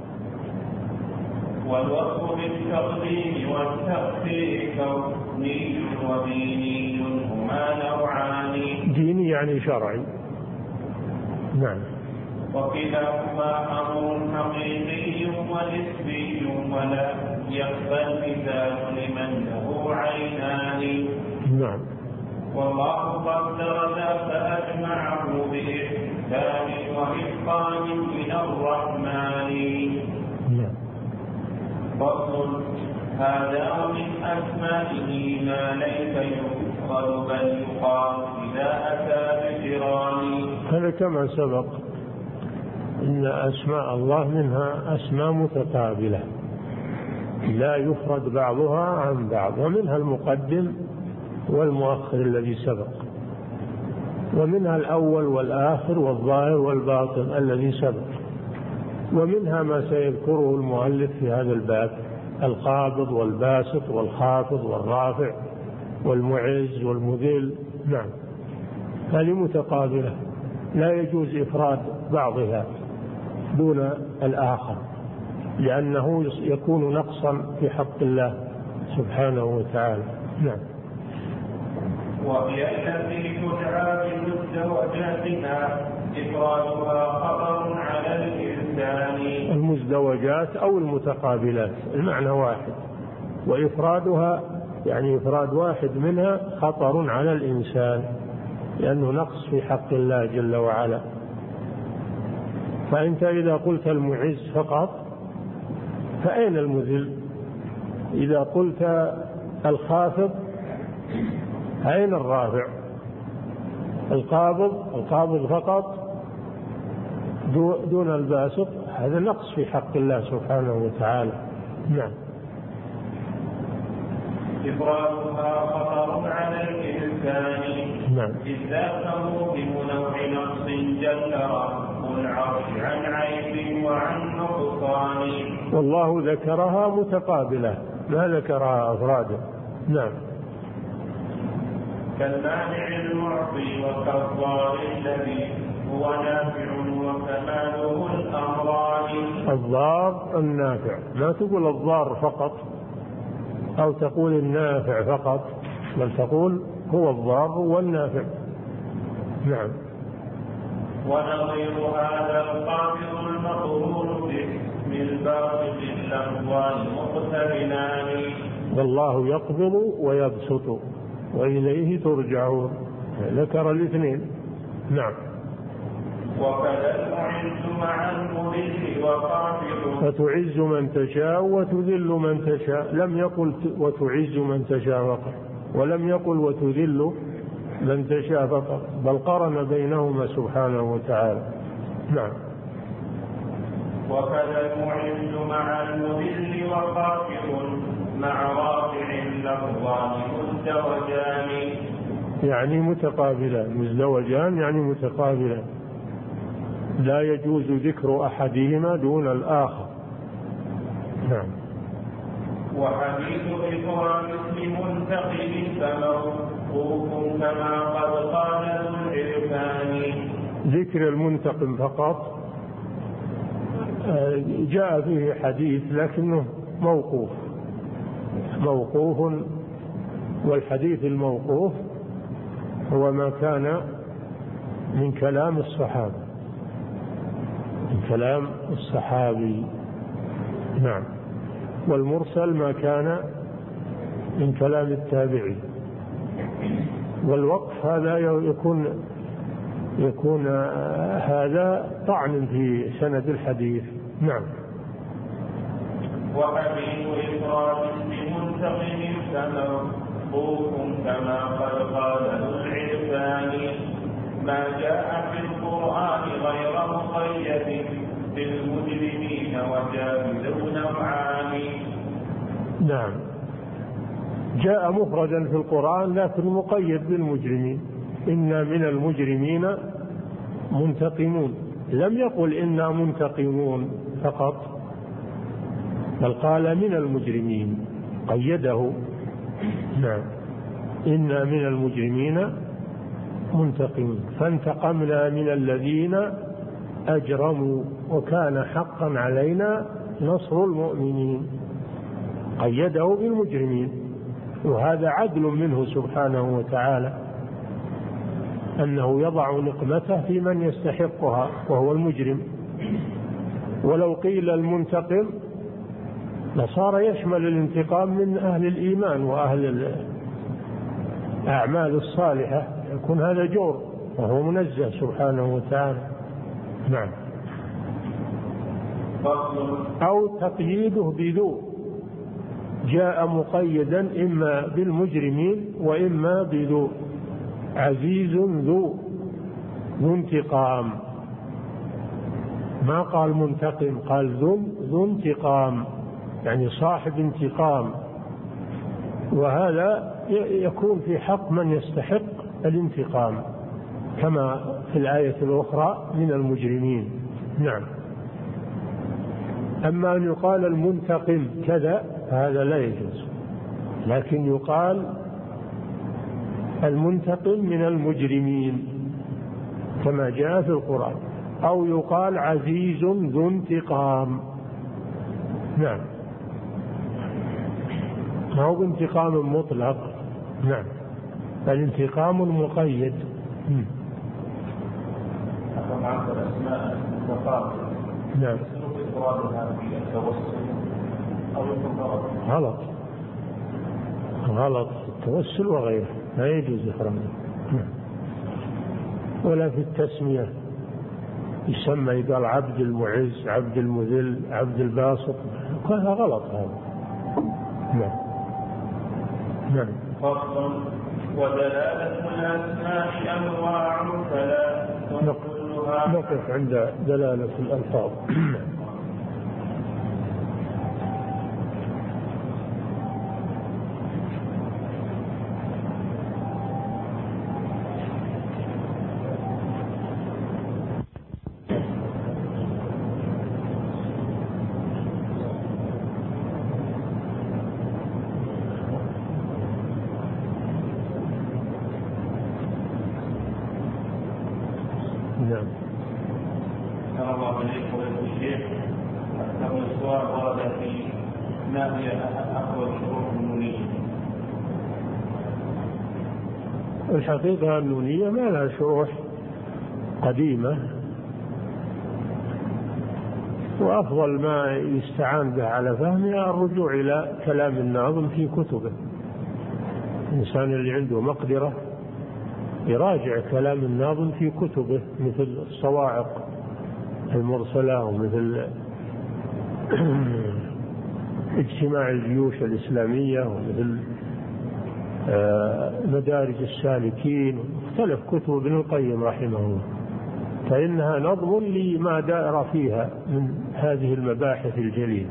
والوصف بالتقديم والتأخير كوني وديني هما نوعان. ديني يعني شرعي. نعم. وكلاهما أمر حقيقي ونسبي ولا يخفى المثال لمن له عينان. نعم. والله قدر ذا فأجمعه بإحكام وإتقان من الرحمن. نعم. فصل. هذا ومن أسمائه ما ليس يفقد بل يقال إذا أتى بجيران. هذا كما سبق إن أسماء الله منها أسماء متقابلة لا يفرد بعضها عن بعض، ومنها المقدم والمؤخر الذي سبق، ومنها الأول والآخر والظاهر والباطن الذي سبق. ومنها ما سيذكره المؤلف في هذا الباب: القابض والباسط والخافض والرافع والمعز والمذل. نعم، هذه متقابلة، لا يجوز إفراد بعضها دون الآخر، لأنه يكون نقصا في حق الله سبحانه وتعالى. نعم. وهي التي تدعى بمزدوجاتها إفرادها خطر على الإنسان. المزدوجات أو المتقابلات المعنى واحد، وإفرادها يعني إفراد واحد منها خطر على الإنسان، لأنه نقص في حق الله جل وعلا. فأنت إذا قلت المعز فقط فأين المذل؟ إذا قلت الخافض أين الرافع؟ القابض القابض فقط دون الباسط، هذا نقص في حق الله سبحانه وتعالى. نعم. إفرادها خطر على الإنسان. نعم. إذا فموهم نوع نقص جل رب العرش عن عيب وعن نقصان. والله ذكرها متقابلة، ما ذكرها أفرادا. نعم. كالمانع المعطي وكالضار الذي هو نافع وكماله الأمران. الضار النافع، لا تقول الضار فقط أو تقول النافع فقط، بل تقول هو الضار والنافع. نعم. ونظير هذا القابض المقرون باسم الباسط الأموال مقترنان. والله يقبض ويبسط وإليه ترجعون، ذكر الاثنين. نعم. وكذا المعز مع المذل وقابض. فتعز من تشاء وتذل من تشاء، لم يقل وتعز من تشاء فقط، ولم يقل وتذل من تشاء فقط، بل قرن بينهما سبحانه وتعالى. نعم. وكذا المعز مع المذل وقابض مع رافع الأرض مزدوجان. يعني متقابلان، مزدوجان يعني متقابلان، لا يجوز ذكر أحدهما دون الآخر. نعم. وحديث إفراد اسم منتقل فموقوف كما قد قال ذو العرفان. ذكر المنتقم فقط جاء فيه حديث لكنه موقوف موقوف والحديث الموقوف هو ما كان من كلام الصحابة، من كلام الصحابي. نعم. والمرسل ما كان من كلام التابعي. والوقف هذا يكون يكون هذا طعن في سند الحديث. نعم. وحديث إفراد اسم منتقم فموقوف كما قد قال ذو العرفان. ما جاء في القرآن غير مقيد بالمجرمين وجاهدوا نوعان. نعم. جاء مفردا في القرآن لكن مقيد بالمجرمين، إنا من المجرمين منتقمون، لم يقل إنا منتقمون فقط، بل قال من المجرمين، قيده. نعم. إنا من المجرمين منتقمون فانتقمنا من الذين أجرموا وكان حقا علينا نصر المؤمنين، قيده بالمجرمين. وهذا عدل منه سبحانه وتعالى أنه يضع نقمته في من يستحقها وهو المجرم. ولو قيل المنتقم لصار يشمل الانتقام من أهل الإيمان وأهل الأعمال الصالحة، يكون هذا جور وهو منزه سبحانه وتعالى. نعم. أو تقييده بذو، جاء مقيدا إما بالمجرمين وإما بذو، عزيز ذو ذو انتقام، ما قال منتقم، قال ذو ذو انتقام يعني صاحب انتقام، وهذا يكون في حق من يستحق الانتقام كما في الآية الأخرى من المجرمين. نعم. أما أن يقال المنتقم كذا هذا لا يجوز، لكن يقال المنتقم من المجرمين كما جاء في القرآن، أو يقال عزيز ذو انتقام. نعم، ما هو انتقام مطلق، نعم، الانتقام مقيد. نعم، غلط غلط التوسل وغيره لا يجوز إخراجه، ولا في التسمية يسمى يقال عبد المعز، عبد المذل، عبد الباسط، هذا غلط هذا. نعم نعم. فصل. ودلالة الأسماء أنواع ثلاث كلها. نقف عند دلالة الألفاظ. الحقيقة النونية ما لها شروح قديمة، وأفضل ما يستعان به على فهمها الرجوع إلى كلام الناظم في كتبه. الإنسان اللي عنده مقدرة يراجع كلام الناظم في كتبه، مثل الصواعق المرسلة، ومثل اجتماع الجيوش الإسلامية، ومثل مدارج السالكين، مختلف كتب ابن القيم رحمه الله، فإنها نظم لما دار فيها من هذه المباحث الجليلة.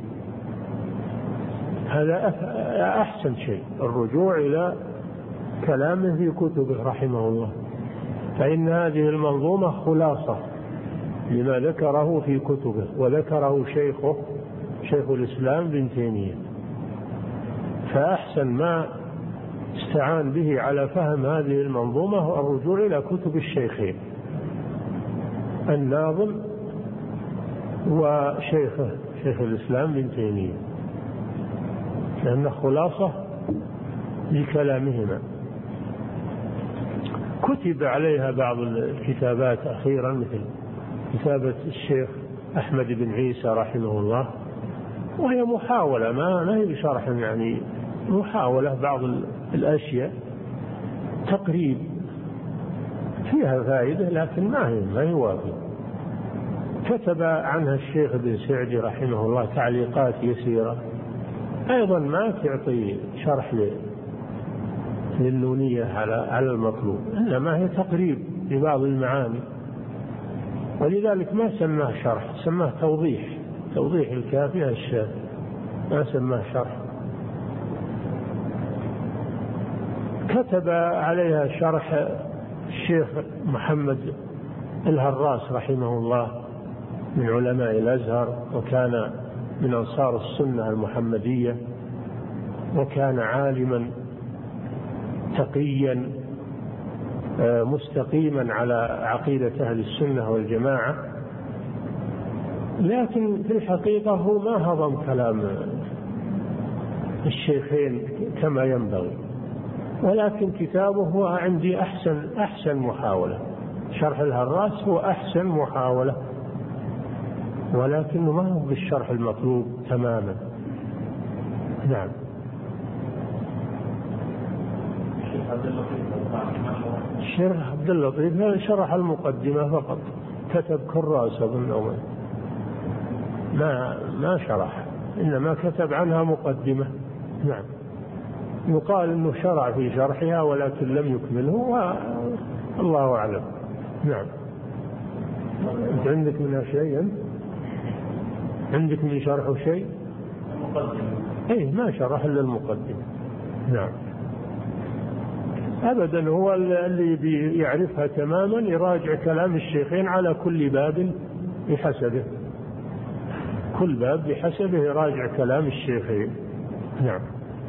هذا أحسن شيء، الرجوع إلى كلامه في كتبه رحمه الله، فإن هذه المنظومة خلاصة لما ذكره في كتبه، وذكره شيخه شيخ الإسلام ابن تيمية، فأحسن ما استعان به على فهم هذه المنظومة هو الرجوع إلى كتب الشيخين، الناظم وشيخه شيخ الإسلام ابن تيمية، لأنه خلاصة لكلامهما. كتب عليها بعض الكتابات أخيرا، مثل كتابة الشيخ أحمد بن عيسى رحمه الله، وهي محاولة ما ما هي بشرح، يعني محاولة بعض الأشياء تقريب فيها فائدة، لكن ما هي ما هي وافية. كتب عنها الشيخ ابن سعدي رحمه الله تعليقات يسيرة أيضا ما تعطي شرح للنونية على على المطلوب، إنما هي تقريب لبعض المعاني، ولذلك ما سماه شرح، سماه توضيح، توضيح الكافية الشافية، ما سماه شرح. كتب عليها شرح الشيخ محمد الهراس رحمه الله من علماء الأزهر، وكان من أنصار السنة المحمدية، وكان عالما تقيا مستقيما على عقيدة أهل السنة والجماعة، لكن في الحقيقة هو ما هضم كلام الشيخين كما ينبغي، ولكن كتابه هو عندي أحسن أحسن محاولة. شرح الهراس هو أحسن محاولة، ولكنه ما هو بالشرح المطلوب تماما. نعم. الشيخ عبد اللطيف شرح المقدمة فقط، كتب كراسة بالنوم، ما ما شرح، إنما كتب عنها مقدمة. نعم. يقال إنه شرع في شرحها ولكن لم يكمله، والله أعلم. نعم. أنت عندك منها شيء؟ أنت عندك من شرحه شيء؟ المقدمة. إيه ما شرح إلا المقدمة. نعم. أبدا، هو اللي بيعرفها تماما يراجع كلام الشيخين على كل باب بحسبه، كل باب بحسبه، راجع كلام الشيخين. نعم.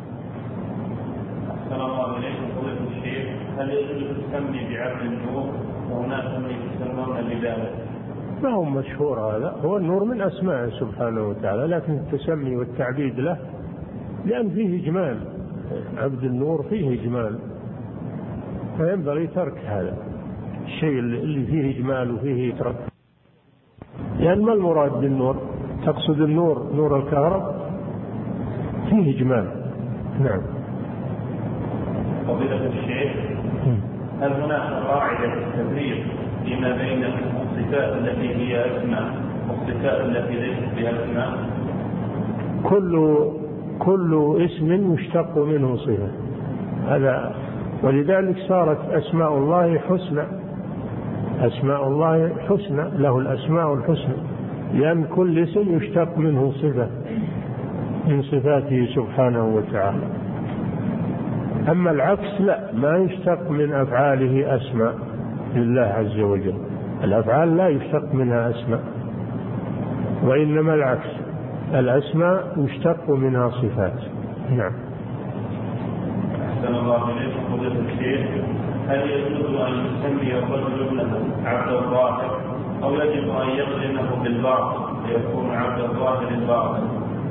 السلام عليكم فضيلة الشيخ، هل يجوز تسمي بعبد النور وهناك من يسمون بذلك؟ ما هو مشهور هذا، هو النور من أسمائه سبحانه وتعالى، لكن التسمي والتعبيد له لأن فيه إجمال، عبد النور فيه إجمال، فينبغي ترك هذا الشيء اللي فيه إجمال وفيه يترك. لأن ما المراد بالنور؟ تقصد النور نور الكهرباء؟ فيه إجمال. نعم. فضيلة الشيخ، هل هناك قاعدة التفريق فيما بين الصفات التي هي أسماء والصفات التي ليست بها أسماء؟ كل كل اسم يشتق منه صفة، هذا ولذلك صارت أسماء الله حسنى، أسماء الله حسنى، له الأسماء الحسنى، لأن كل اسم يشتق منه صفة من صفاته سبحانه وتعالى. أما العكس لا، ما يشتق من أفعاله أسماء لله عز وجل، الأفعال لا يشتق منها أسماء، وإنما العكس، الأسماء يشتق منها صفات. نعم. أحسن الله إليكم فضيلة الشيخ، هل يجوز أن يسمي الرجل ابنه عبد الظاهر أو يجب أن يقرنه بالباطل ليكون عبد الظاهر الباطل؟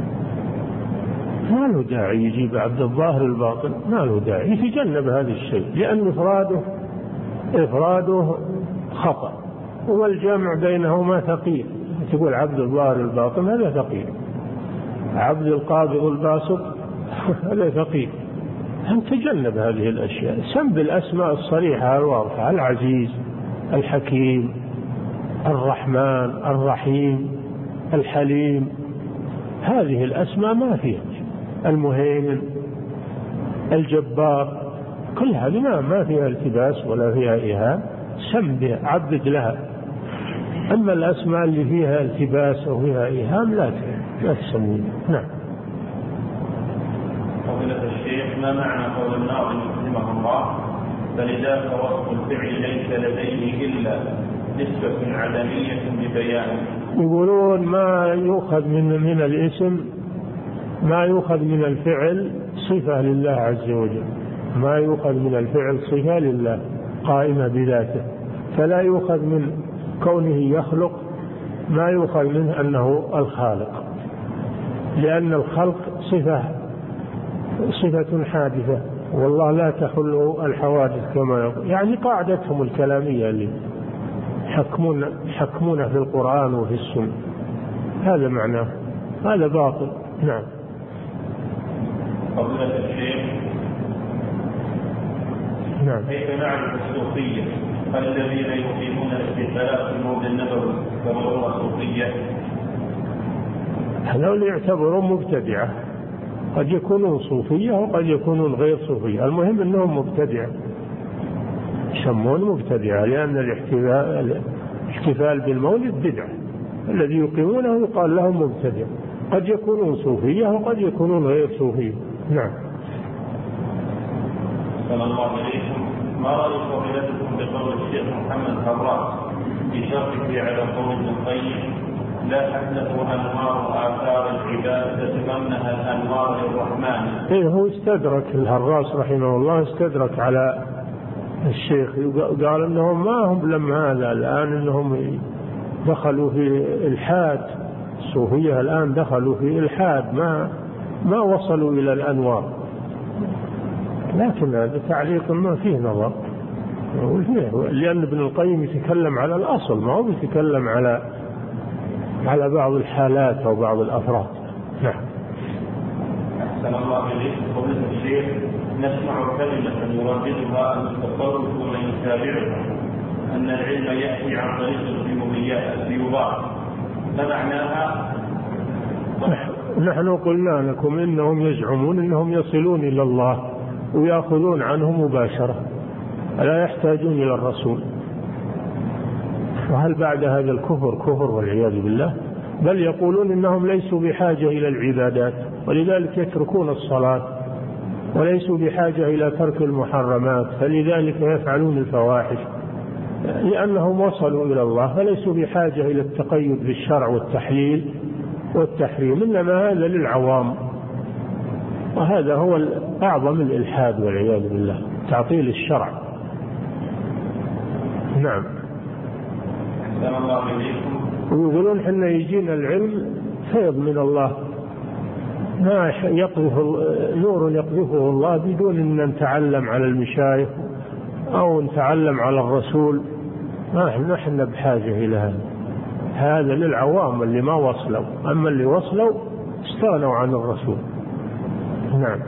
ما له داعي يجيب عبد الظاهر الباطل، ما له داعي، يتجنب هذا الشيء، لأن إفراده إفراده خطأ، والجمع بينهما ثقيل. تقول عبد الظاهر الباطن هذا ثقيل، عبد القابض الباسط هذا ثقيل. أن تجنب هذه الأشياء، سم بالأسماء الصريحة الواضحة، العزيز، الحكيم، الرحمن، الرحيم، الحليم، هذه الأسماء ما فيها، المهيمن، الجبار، كل هذه ما ما فيها التباس ولا فيها إيهام، سم بها، عبد لها. أما الأسماء اللي فيها التباس أو فيها إيهام لا لا تسميها. نعم. فضيلة الشيخ، ما معنى قول الناظم رحمه الله: فلذاك وصف الفعل ليس لديه إلا نسبة عدمية ببيانه؟ يقولون ما يؤخذ من من الاسم، ما يؤخذ من الفعل صفة لله عز وجل، ما يؤخذ من الفعل صفة لله قائمة بذاته، فلا يؤخذ من كونه يخلق، ما يؤخذ منه أنه الخالق، لأن الخلق صفة صفة حادثة، والله لا تحل الحوادث كما يقول، يعني قاعدتهم الكلامية اللي حكمون حكمون في القرآن وفي السنة، هذا معناه، هذا باطل. نعم. فضيلة الشيخ، نعم. كيف نعرف الصوفية؟ هل الذين يقيمون الاحتفالات في المولد النبوي يعتبرون صوفية؟ هذول يعتبرون مبتدعة، قد يكونون صوفية وقد يكونون غير صوفية، المهم أنهم مبتدعة، يسمون مبتدعة، لأن الاحتفال الاحتفال بالمولد بدعة، الذي يقيمونه يقال لهم مبتدع، قد يكونون صوفية وقد يكونون غير صوفية. نعم. صلى الله عليكم، ما رأي فضيلتكم بقول الشيخ محمد هراس في شرحه على قول ابن القيم: لا تحدث أنوار آثار العباد تتمنها الأنوار الرحمن؟ إيه، هو استدرك الهراس رحمه الله، استدرك على الشيخ، قال انهم ما هم لما هذا الان انهم دخلوا في الحاد، الصوفية الان دخلوا في الحاد، ما ما وصلوا الى الانوار، لكن هذا تعليق ما فيه نظر، لان ابن القيم يتكلم على الاصل، ما هو يتكلم على على بعض الحالات او بعض الافراد. نعم. أحسن الله إليكم فضيلة الشيخ، نسمع كلمة يرددها التصوف ومن يتابعها أن العلم يأتي عن طريق الفيوضات، ما معناها؟ نحن قلنا لكم إنهم يزعمون إنهم يصلون إلى الله ويأخذون عنه مباشرة، لا يحتاجون إلى الرسول، وهل بعد هذا الكفر كفر والعياذ بالله؟ بل يقولون إنهم ليسوا بحاجة إلى العبادات، ولذلك يتركون الصلاة، وليسوا بحاجة إلى ترك المحرمات، فلذلك يفعلون الفواحش، لأنهم وصلوا إلى الله، فليسوا بحاجة إلى التقيد بالشرع والتحليل والتحريم، إنما هذا للعوام، وهذا هو أعظم الإلحاد والعياذ بالله، تعطيل الشرع. نعم. ويقولون حنا يجينا العلم فيض من الله، ما يقذف نور يقذفه الله بدون أن نتعلم على المشايخ أو نتعلم على الرسول، ما نحن بحاجة إلى هذا، هذا للعوام اللي ما وصلوا، أما اللي وصلوا استغنوا عن الرسول. نعم.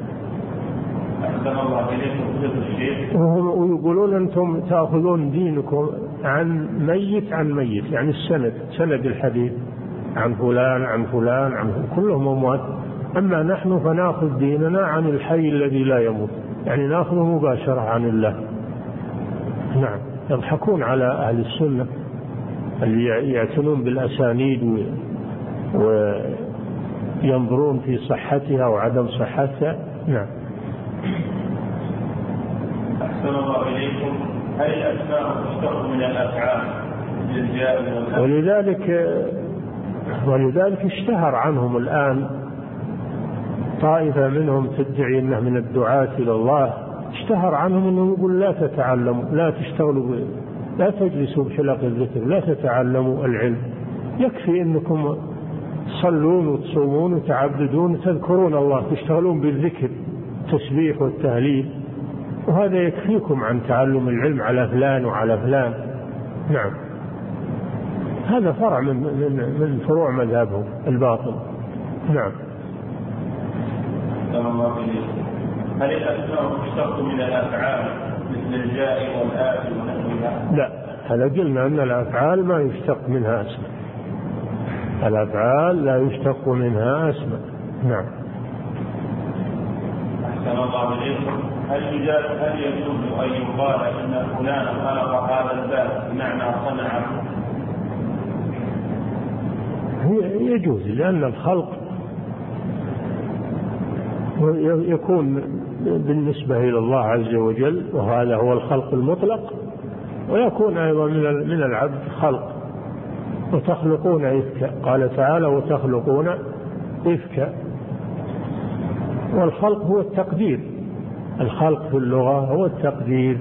ويقولون أنتم تأخذون دينكم عن ميت عن ميت، يعني السند سند الحديث عن فلان عن فلان عن كلهم أموات، أما نحن فنأخذ ديننا عن الحي الذي لا يموت، يعني نأخذه مباشرة عن الله. نعم. يضحكون على أهل السنة اللي يعتنون بالأسانيد وينظرون في صحتها وعدم صحتها. نعم. أحسن الله إليكم. هل الأسماء تشتق من الأفعال للجار؟ ولذلك ولذلك اشتهر عنهم الآن طائفة منهم تدعي أنه من الدعاة إلى الله، اشتهر عنهم أنه يقول لا تتعلموا، لا تشتغلوا، لا تجلسوا بحلق الذكر، لا تتعلموا العلم، يكفي أنكم تصلون وتصومون وتعبدون وتذكرون الله، تشتغلون بالذكر التسبيح والتهليل، وهذا يكفيكم عن تعلم العلم على فلان وعلى فلان. نعم. هذا فرع من من من فروع مذهبهم الباطل. نعم. هل الأسماء تشتق من الأفعال مثل الجاء والآتي ونحوها؟ لا، هذا قلنا أن الأفعال ما يشتق منها اسم، الأفعال لا يشتق منها اسم. نعم. أحسن الله إليكم. هل هل يجوز أن يقال إن فلان خلق هذا الباب بمعنى صنعه؟ يجوز، لأن الخلق يكون بالنسبة إلى الله عز وجل، وهذا هو الخلق المطلق، ويكون أيضا من العبد خلق. وتخلقون إفكا، قال تعالى وتخلقون إفكا، والخلق هو التقدير، الخلق في اللغة هو التقدير.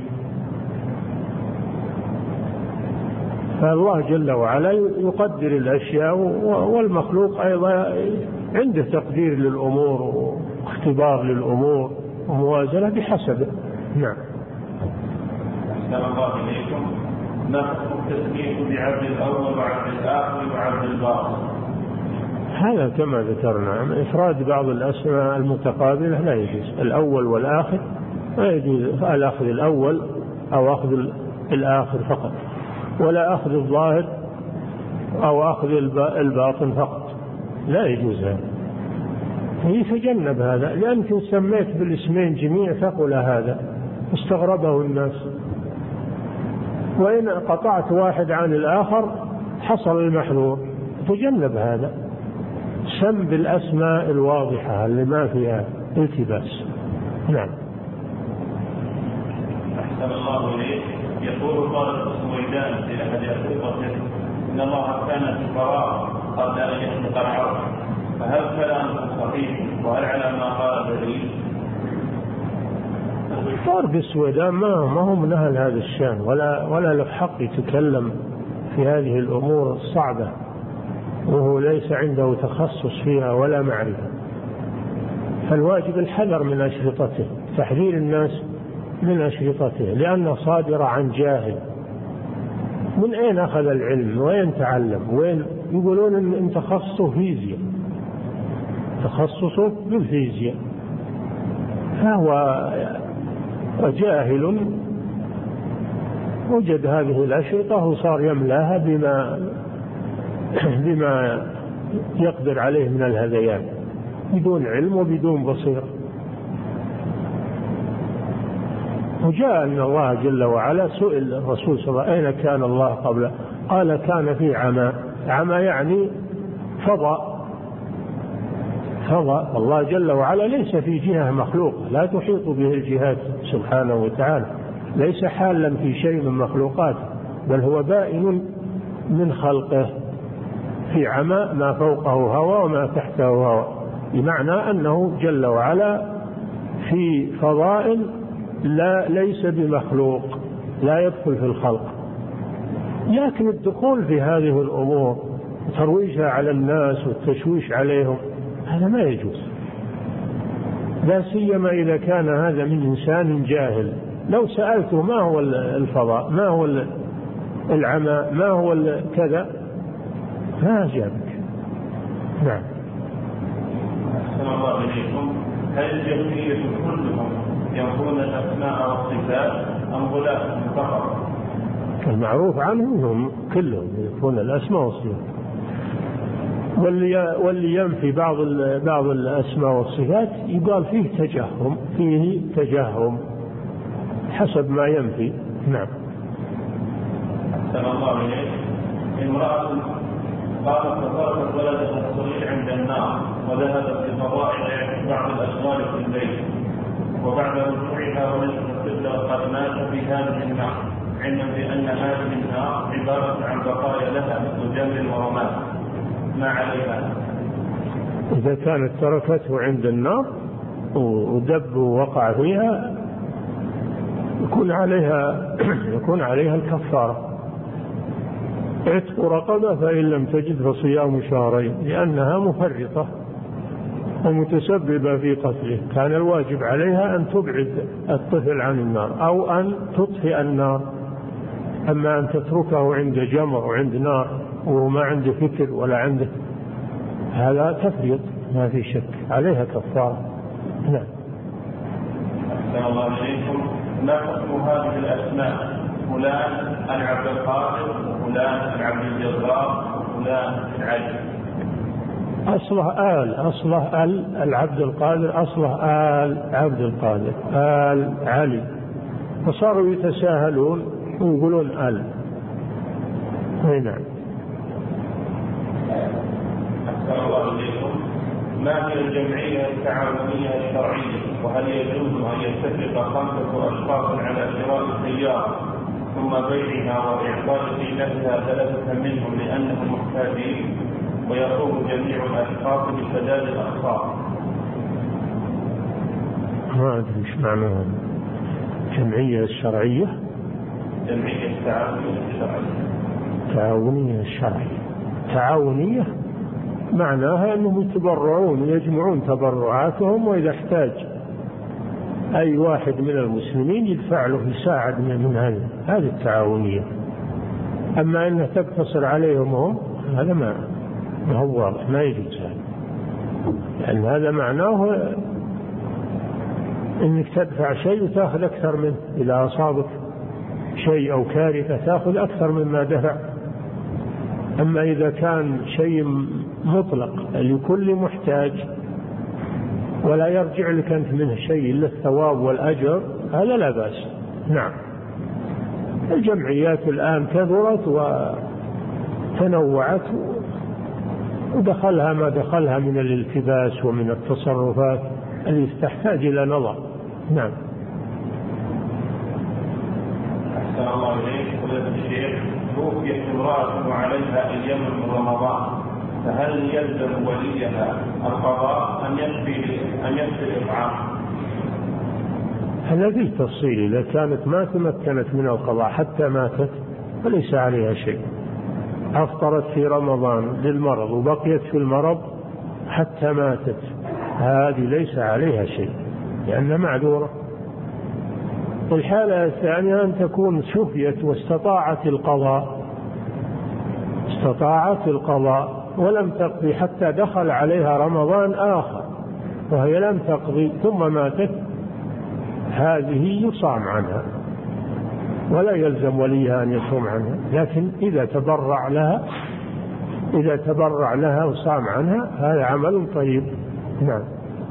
فالله جل وعلا يقدر الأشياء، والمخلوق أيضا عنده تقدير للأمور واختبار للأمور وموازنة بحسبه. نعم. أحسن الله إليكم. ما حكم التسمية بعبد الأول وعبد الآخر وعبد الباطن؟ هذا كما ذكرنا، إفراد بعض الأسماء المتقابلة لا يجوز، الأول والآخر لا يجوز الأخذ الأول أو أخذ الآخر فقط، ولا أخذ الظاهر أو أخذ الباطن فقط، لا يجوز هذا. يتجنب هذا، لأنك سميت بالاسمين جميع ثقل هذا استغربه الناس، وإن قطعت واحد عن الآخر حصل المحذور. تجنب هذا، سم بالأسماء الواضحة اللي ما فيها التباس. نعم. أحسن الله إليك. يقول طالب السويدان في أحد أسئلته إن الله كان في فراغ قبل أن يخلق العرش، فهل كلامه صحيح؟ وهل على ما قال دليل؟ طالب السويدان ما ما هو من أهل هذا الشان، ولا ولا له حق يتكلم في هذه الأمور الصعبة، وهو ليس عنده تخصص فيها ولا معرفة. فالواجب الحذر من أشرطته، تحذير الناس من أشرطته، لأنه صادر عن جاهل. من أين أخذ العلم؟ وين تعلم؟ وين؟ يقولون إن تخصصه فيزياء، تخصصه بالفيزياء، فهو جاهل وجد هذه الأشرطة وصار يملاها بما بما يقدر عليه من الهذيان بدون علم وبدون بصيرة. وجاء أن الله جل وعلا سئل الرسول صلى الله عليه وسلم أين كان الله قبله؟ قال كان في عمى. عمى يعني فضاء، فضاء. الله جل وعلا ليس في جهة مخلوق لا تحيط به الجهات سبحانه وتعالى، ليس حالا في شيء من مخلوقات، بل هو بائن من خلقه. في عمى ما فوقه هواء وما تحته هواء، بمعنى أنه جل وعلا في فضاء لا ليس بمخلوق، لا يدخل في الخلق. لكن الدخول في هذه الأمور وترويجها على الناس والتشويش عليهم هذا ما يجوز، لا سيما إذا كان هذا من إنسان جاهل. لو سألته ما هو الفضاء، ما هو العمى، ما هو كذا، ما أجابك. نعم. أحسن الله إليكم. هل الجمعية كلهم ينفون الأسماء والصفات أم غلاة فقط؟ المعروف عنهم كلهم ينفون الأسماء والصفات، واللي واللي ينفي بعض بعض الأسماء والصفات يقال فيه تجهم، فيه تجهم حسب ما ينفي. نعم. أحسن الله إليك. امرأة قالت تفرقت ولدها الصغير عند النار وذهبت لفضائع بعض الأشغال في البيت، وبعد رجوعها ولدت الطفل قد مات في هذه النار، علما بأن هذه النار عبارة عن بقايا لها مثل جمر ورماد، ما عليها؟ إذا كانت تركته عند النار ودب ووقع فيها يكون عليها يكون عليها الكفارة، عتق رقبة، فإن لم تجد فصيام شهرين، لأنها مفرطة ومتسببة في قتله. كان الواجب عليها أن تبعد الطفل عن النار أو أن تطفئ النار، أما أن تتركه عند جمر وعند نار وهو ما عنده فكر ولا عنده، هذا تفريط ما في شك، عليها كفارة. نعم. أحسن الله إليكم. ما حكم هذه الأسماء؟ فلان العبد القادر، وفلان العبد الجبار، وفلان العلي. أصله آل أصله آل العبد القادر، أصله آل عبد القادر، آل علي، فصاروا يتساهلون ويقولون آل. نعم. أحسن الله إليكم. ما هي الجمعية التعاونية الشرعية؟ وهل يجوز أن يتفق خمسة أشخاص على شراء سيارة ثم بيعها وإعطاء قيمتها ثلاثة منهم لأنهم محتاجين، ويقوم جميع الأشخاص بسداد الأقساط؟ ما أدري إيش معناها الجمعية الشرعية. جمعية التعاونية الشرعية. تعاونية الشرعية تعاونية معناها أنهم يتبرعون، يجمعون تبرعاتهم، وإذا احتاج أي واحد من المسلمين يدفع له يساعد من هذه هذه التعاونية. أما أنها تقتصر عليهم هم هذا ما هو واضح، ما يجوز هذا، لأن هذا معناه أنك تدفع شيء وتأخذ أكثر منه، إذا أصابك شيء أو كارثة تأخذ أكثر مما دفع. أما إذا كان شيء مطلق لكل محتاج ولا يرجع لك أنت منه شيء إلا الثواب والأجر، هذا لا بأس. نعم. الجمعيات الآن كثرت وتنوعت ودخلها ما دخلها من الالتباس ومن التصرفات التي تحتاج إلى نظر. نعم. أحسن الله إليك. فضيلة الشيخ، توفيت امرأة وعليها أيام من رمضان، فهل يلزم وليها القضاء أم يكفي أم يكفي الإطعام؟ هذا فيه تفصيل. إذا كانت ما تمكنت من القضاء حتى ماتت فليس عليها شيء. أفطرت في رمضان للمرض وبقيت في المرض حتى ماتت، هذه ليس عليها شيء لأنها معذورة. الحالة الثانية أن تكون شفيت واستطاعت القضاء استطاعت القضاء ولم تقضي حتى دخل عليها رمضان آخر وهي لم تقضي ثم ماتت، هذه يصام عنها ولا يلزم وليها أن يصوم عنها، لكن إذا تبرع لها إذا تبرع لها وصام عنها هذا عمل طيب. نعم.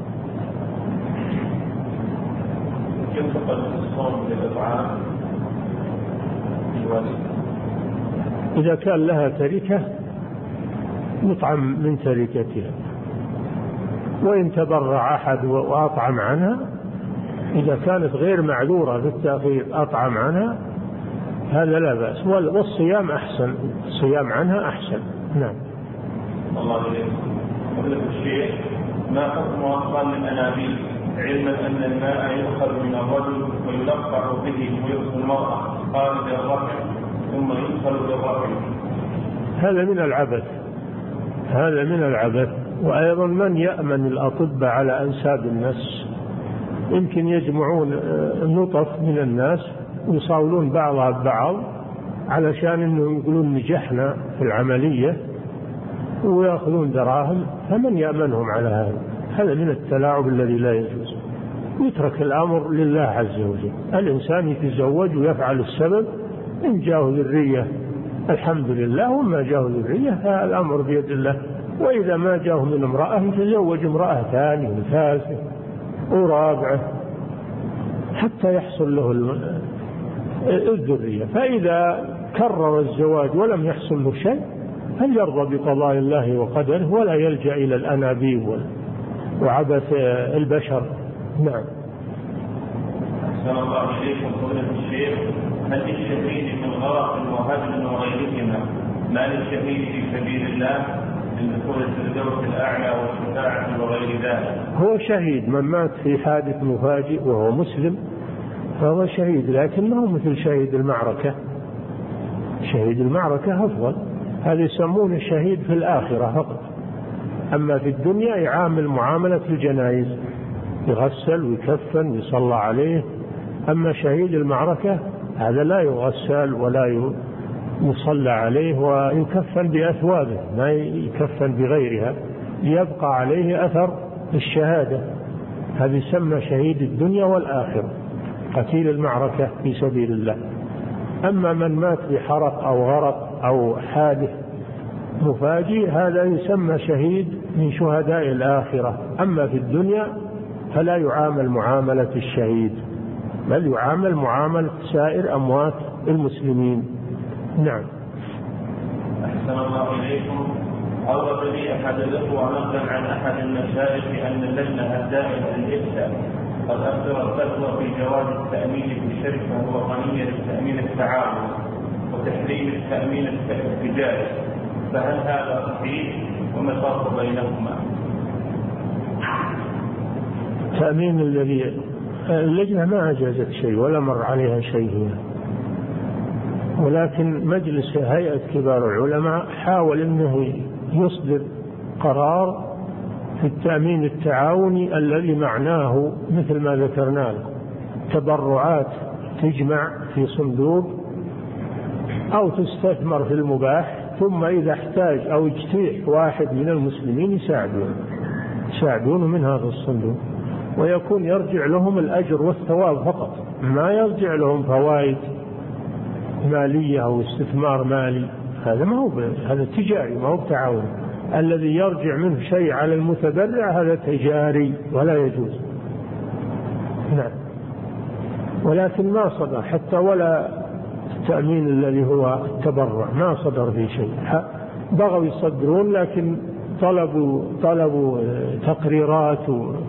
إذا كان لها تركة يطعم من تركتها، وإن تبرع أحد وأطعم عنها إذا كانت غير معذورة في التأخير أطعم عنها هذا لا بأس، والصيام أحسن، الصيام عنها أحسن. نعم. الله إليكم. قبل الشيخ، ما حكم أطفال الأنابيب علما أن الماء يؤخذ من الرجل ويلقح به ويؤخذ المرأة خارج الرحم ثم يدخل بالرحم؟ هذا من العبث، هذا من العبث. وأيضا من يأمن الأطباء على أنساب الناس؟ يمكن يجمعون نطف من الناس ويصاولون بعضها ببعض علشان إنهم يقولون نجحنا في العملية ويأخذون دراهم، فمن يأمنهم على هذا؟ هذا من التلاعب الذي لا يجوز. يترك الأمر لله عز وجل. الإنسان يتزوج ويفعل السبب، إن جاءه ذرية الحمد لله، وما جاءه ذرية فالأمر بيد الله. وإذا ما جاءه من امرأة يتزوج امرأة ثانية وثالثة ورابعة حتى يحصل له الذرية. فإذا كرر الزواج ولم يحصل له شيء فليرضى بقضاء الله وقدره ولا يلجأ إلى الأنابيب وعبث البشر. نعم. أحسن الله إليكم فضيلة الشيخ، هل للشهيد من غرق وهدم وغيرهما ما للشهيد في سبيل الله من دخول الفردوس الأعلى والشفاعة وغير ذلك؟ هو شهيد من مات في حادث مفاجئ وهو مسلم فهو شهيد، لكنه مثل شهيد المعركة. شهيد المعركة أفضل، هذا يسمونه الشهيد في الآخرة فقط. أما في الدنيا يعامل معاملة الجنائز، يغسل ويكفن ويصلى عليه. أما شهيد المعركة هذا لا يغسل ولا يصلى عليه ويكفن بأثوابه، ما يكفن بغيرها ليبقى عليه أثر الشهادة. هذا يسمى شهيد الدنيا والآخرة، قتيل المعركة في سبيل الله. أما من مات بحرق أو غرق أو حادث مفاجئ هذا يسمى شهيد من شهداء الآخرة. أما في الدنيا فلا يعامل معاملة الشهيد، بل يعامل معاملة سائر أموات المسلمين. نعم. أحسن الله إليكم. أورد لي أحد الأخوة نقلا عن أحد المشايخ أن اللجنة الدائمة للإفتاء قد أصدرت فتوى في جواز التأمين في الشركة الوطنية للتأمين التعاوني وتحريم التأمين التجاري، فهل هذا صحيح وما الفرق بينهما؟ التأمين الذي اللجنة ما أجازت شيء ولا مر عليها شيء هنا، ولكن مجلس هيئة كبار العلماء حاول أنه يصدر قرار في التأمين التعاوني الذي معناه مثل ما ذكرنا لكم، تبرعات تجمع في صندوق أو تستثمر في المباح، ثم إذا احتاج أو اجتيح واحد من المسلمين يساعدون يساعدونه من هذا الصندوق، ويكون يرجع لهم الأجر والثواب فقط، ما يرجع لهم فوائد مالية أو استثمار مالي. هذا ما هو هذا تجاري، ما هو تعاون. الذي يرجع منه شيء على المتبرع هذا تجاري ولا يجوز. نعم. ولكن ما صدر حتى ولا التأمين الذي هو التبرع ما صدر فيه شيء. بغوا يصدرون لكن طلبوا طلبوا تقريرات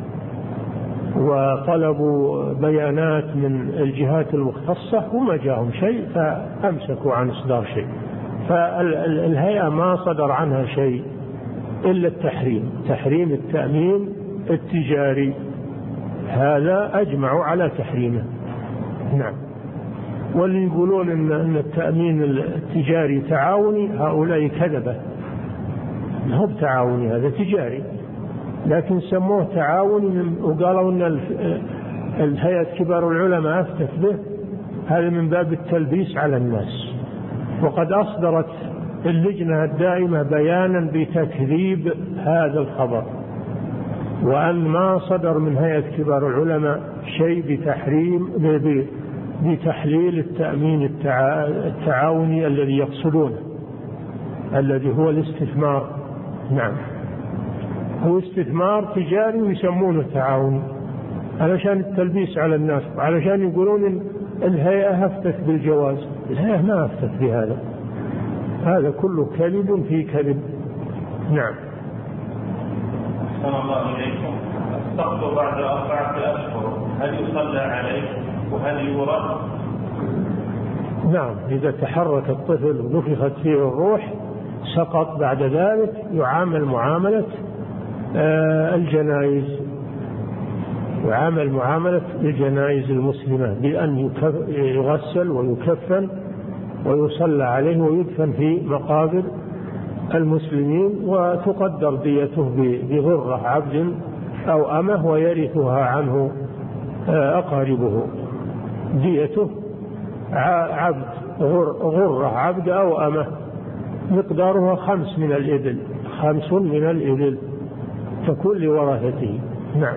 وطلبوا بيانات من الجهات المختصة وما جاءهم شيء فأمسكوا عن إصدار شيء. فالهيئة ما صدر عنها شيء إلا التحريم، تحريم التأمين التجاري، هذا أجمعوا على تحريمه. نعم. واللي يقولون إن, إن التأمين التجاري تعاوني هؤلاء كذبة، ما هو تعاوني، هذا تجاري، لكن سموه تعاوني وقالوا إن الهيئة كبار العلماء أفتت به، هذا من باب التلبيس على الناس. وقد أصدرت اللجنة الدائمة بيانا بتكذيب هذا الخبر، وأن ما صدر من هيئة كبار العلماء شيء بتحريم بتحليل التأمين التعاوني الذي يقصدونه، الذي هو الاستثمار. نعم. هو استثمار تجاري ويسمونه تعاوني علشان التلبيس على الناس، علشان يقولون إن الهيئة أفتت بالجواز. الهيئة ما أفتت بهذا، هذا كله كذب في كذب. نعم. أحسن الله إليكم. السقط بعد أربعة أشهر هل يصلى عليه وهل يورث؟ نعم، إذا تحرك الطفل ونفخت فيه الروح سقط بعد ذلك يعامل معاملة الجنائز، يعامل معاملة الجنائز المسلمة بأن يغسل ويكفن ويصلى عليه ويدفن في مقابر المسلمين، وتقدر ديته بغرة عبد أو أمه ويرثها عنه أقاربه. ديته عبد غرة عبد أو أمه مقدارها خمس من الإبل، خمس من الإبل تكون لورثته. نعم.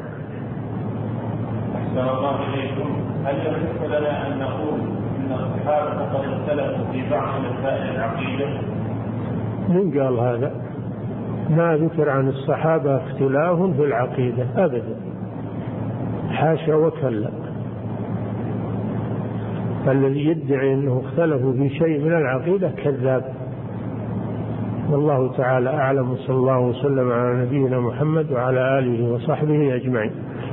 أحسن الله إليكم. هل يصح لنا أن نقول إن الصحابة قد اختلفوا في بعض مسائل العقيدة؟ من قال هذا؟ ما ذكر عن الصحابة اختلاف في العقيدة أبدا، حاشا وكلا. الذي يدعي أنه اختلفوا في شيء من العقيدة كذاب. والله تعالى أعلم، صلى الله وسلم على نبينا محمد وعلى آله وصحبه أجمعين.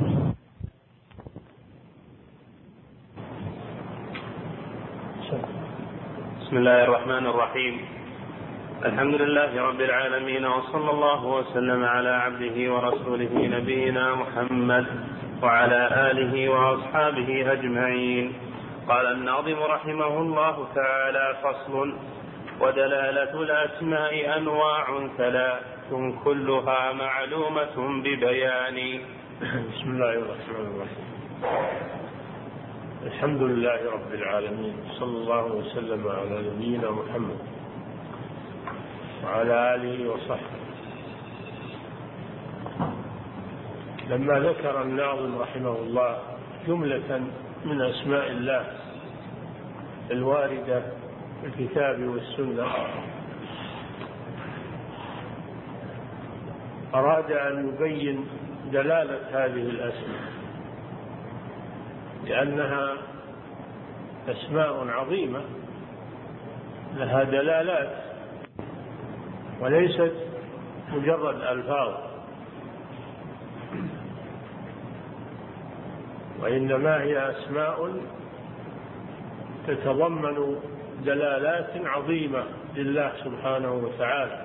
بسم الله الرحمن الرحيم. الحمد لله رب العالمين، وصلى الله وسلم على عبده ورسوله نبينا محمد وعلى آله وأصحابه أجمعين. قال الناظم رحمه الله تعالى: فصل: ودلالة الأسماء أنواع ثلاث كلها معلومة ببيان. بسم الله الرحمن الرحيم. الحمد لله رب العالمين، صلى الله وسلم على نبينا محمد وعلى آله وصحبه. لما ذكر الناظم رحمه الله جملة من أسماء الله الواردة في الكتاب والسنة، أراد أن يبين دلالة هذه الأسماء، لأنها أسماء عظيمة لها دلالات وليست مجرد ألفاظ، وإنما هي أسماء تتضمن دلالات عظيمة لله سبحانه وتعالى.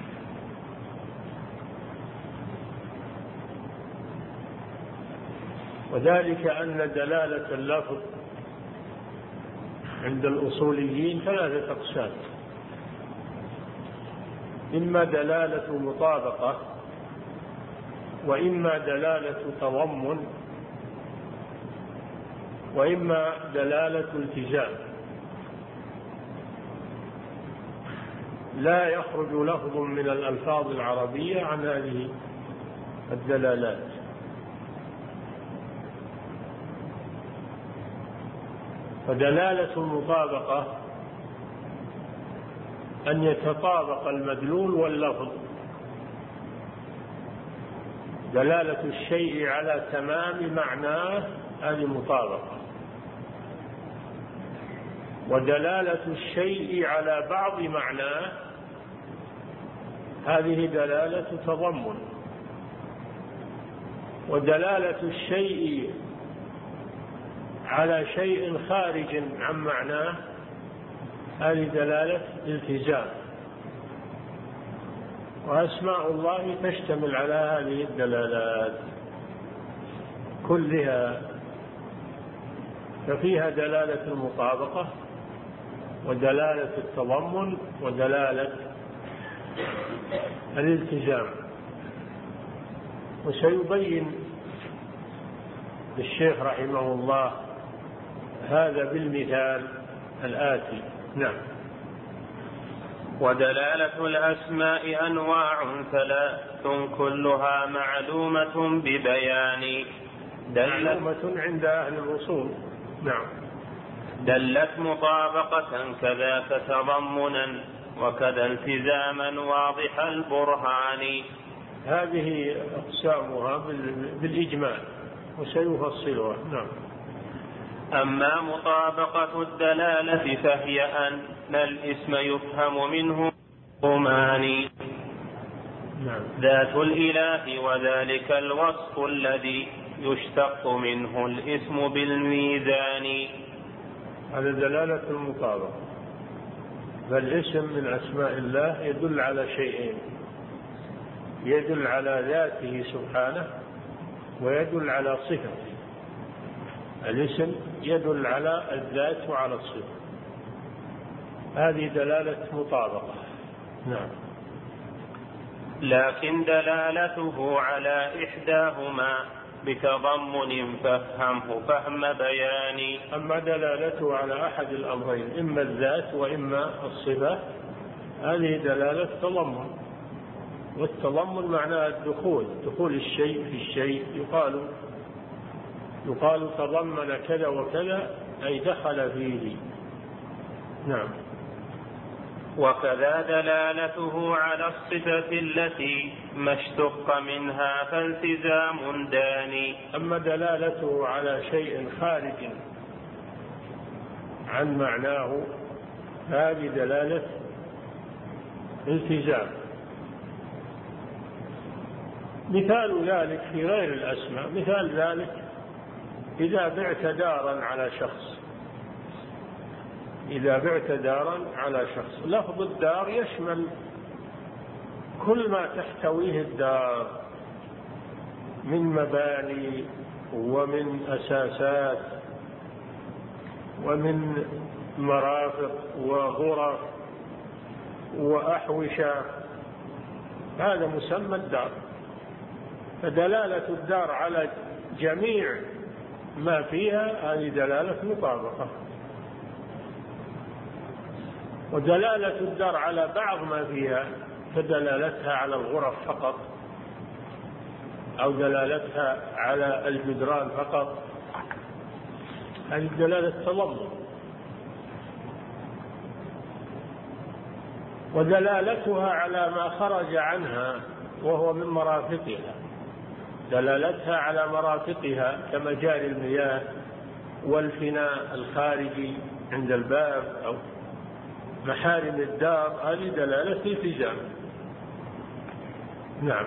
وذلك أن دلالة اللفظ عند الأصوليين ثلاثة أقسام: إما دلالة مطابقة، وإما دلالة تضمن، وإما دلالة التزام. لا يخرج لفظ من الألفاظ العربية عن هذه الدلالات. فدلالة المطابقة أن يتطابق المدلول واللفظ، دلالة الشيء على تمام معناه هذه مطابقة. ودلالة الشيء على بعض معناه هذه دلالة تضمن. ودلالة الشيء على شيء خارج عن معناه هذه دلالة التزام. وأسماء الله تشتمل على هذه الدلالات كلها، ففيها دلالة المطابقة ودلالة التضمن ودلالة الالتزام. وسيبين الشيخ رحمه الله هذا بالمثال الآتي. نعم. ودلالة الأسماء أنواع ثلاث كلها معلومة ببيان. معلومة عند أهل الأصول. نعم. دلت مطابقة كذاك تضمنا وكذا التزاما واضح البرهان. هذه أقسامها بالإجمال وسيفصلها. نعم. أما مطابقة الدلالة فهي أن الاسم يفهم منه ضمان. نعم. ذات الإله وذلك الوصف الذي يشتق منه الاسم بالميزان. هذا دلالة المطابقة. فالاسم من أسماء الله يدل على شيئين: يدل على ذاته سبحانه ويدل على صفته. الاسم يدل على الذات وعلى الصفة، هذه دلالة مطابقة. نعم. لكن دلالته على إحداهما بتضمن فهمه فهم بيان. أما دلالته على أحد الأمرين، إما الذات وإما الصفة، هذه دلالة تضمن، والتضمن معناه الدخول، دخول الشيء في الشيء. يقال يقال تضمن كذا وكذا، أي دخل فيه. نعم. وكذا دلالته على الصفة التي ما اشتق منها فالتزام داني. أما دلالته على شيء خارج عن معناه هذه دلالة التزام. مثال ذلك في غير الأسماء، مثال ذلك إذا بعت دارا على شخص، إذا بعت دارا على شخص، لفظ الدار يشمل كل ما تحتويه الدار من مباني ومن أساسات ومن مرافق وغرف وأحوشة، هذا مسمى الدار. فدلالة الدار على جميع ما فيها هذه دلالة مطابقة. ودلالة الدار على بعض ما فيها فدلالتها على الغرف فقط، أو دلالتها على الجدران فقط، هذه دلالة تضمن. ودلالتها على ما خرج عنها وهو من مرافقها، دلالتها على مرافقها كمجاري المياه والفناء الخارجي عند الباب أو محارم الدار، هذه دلالة التزام. نعم.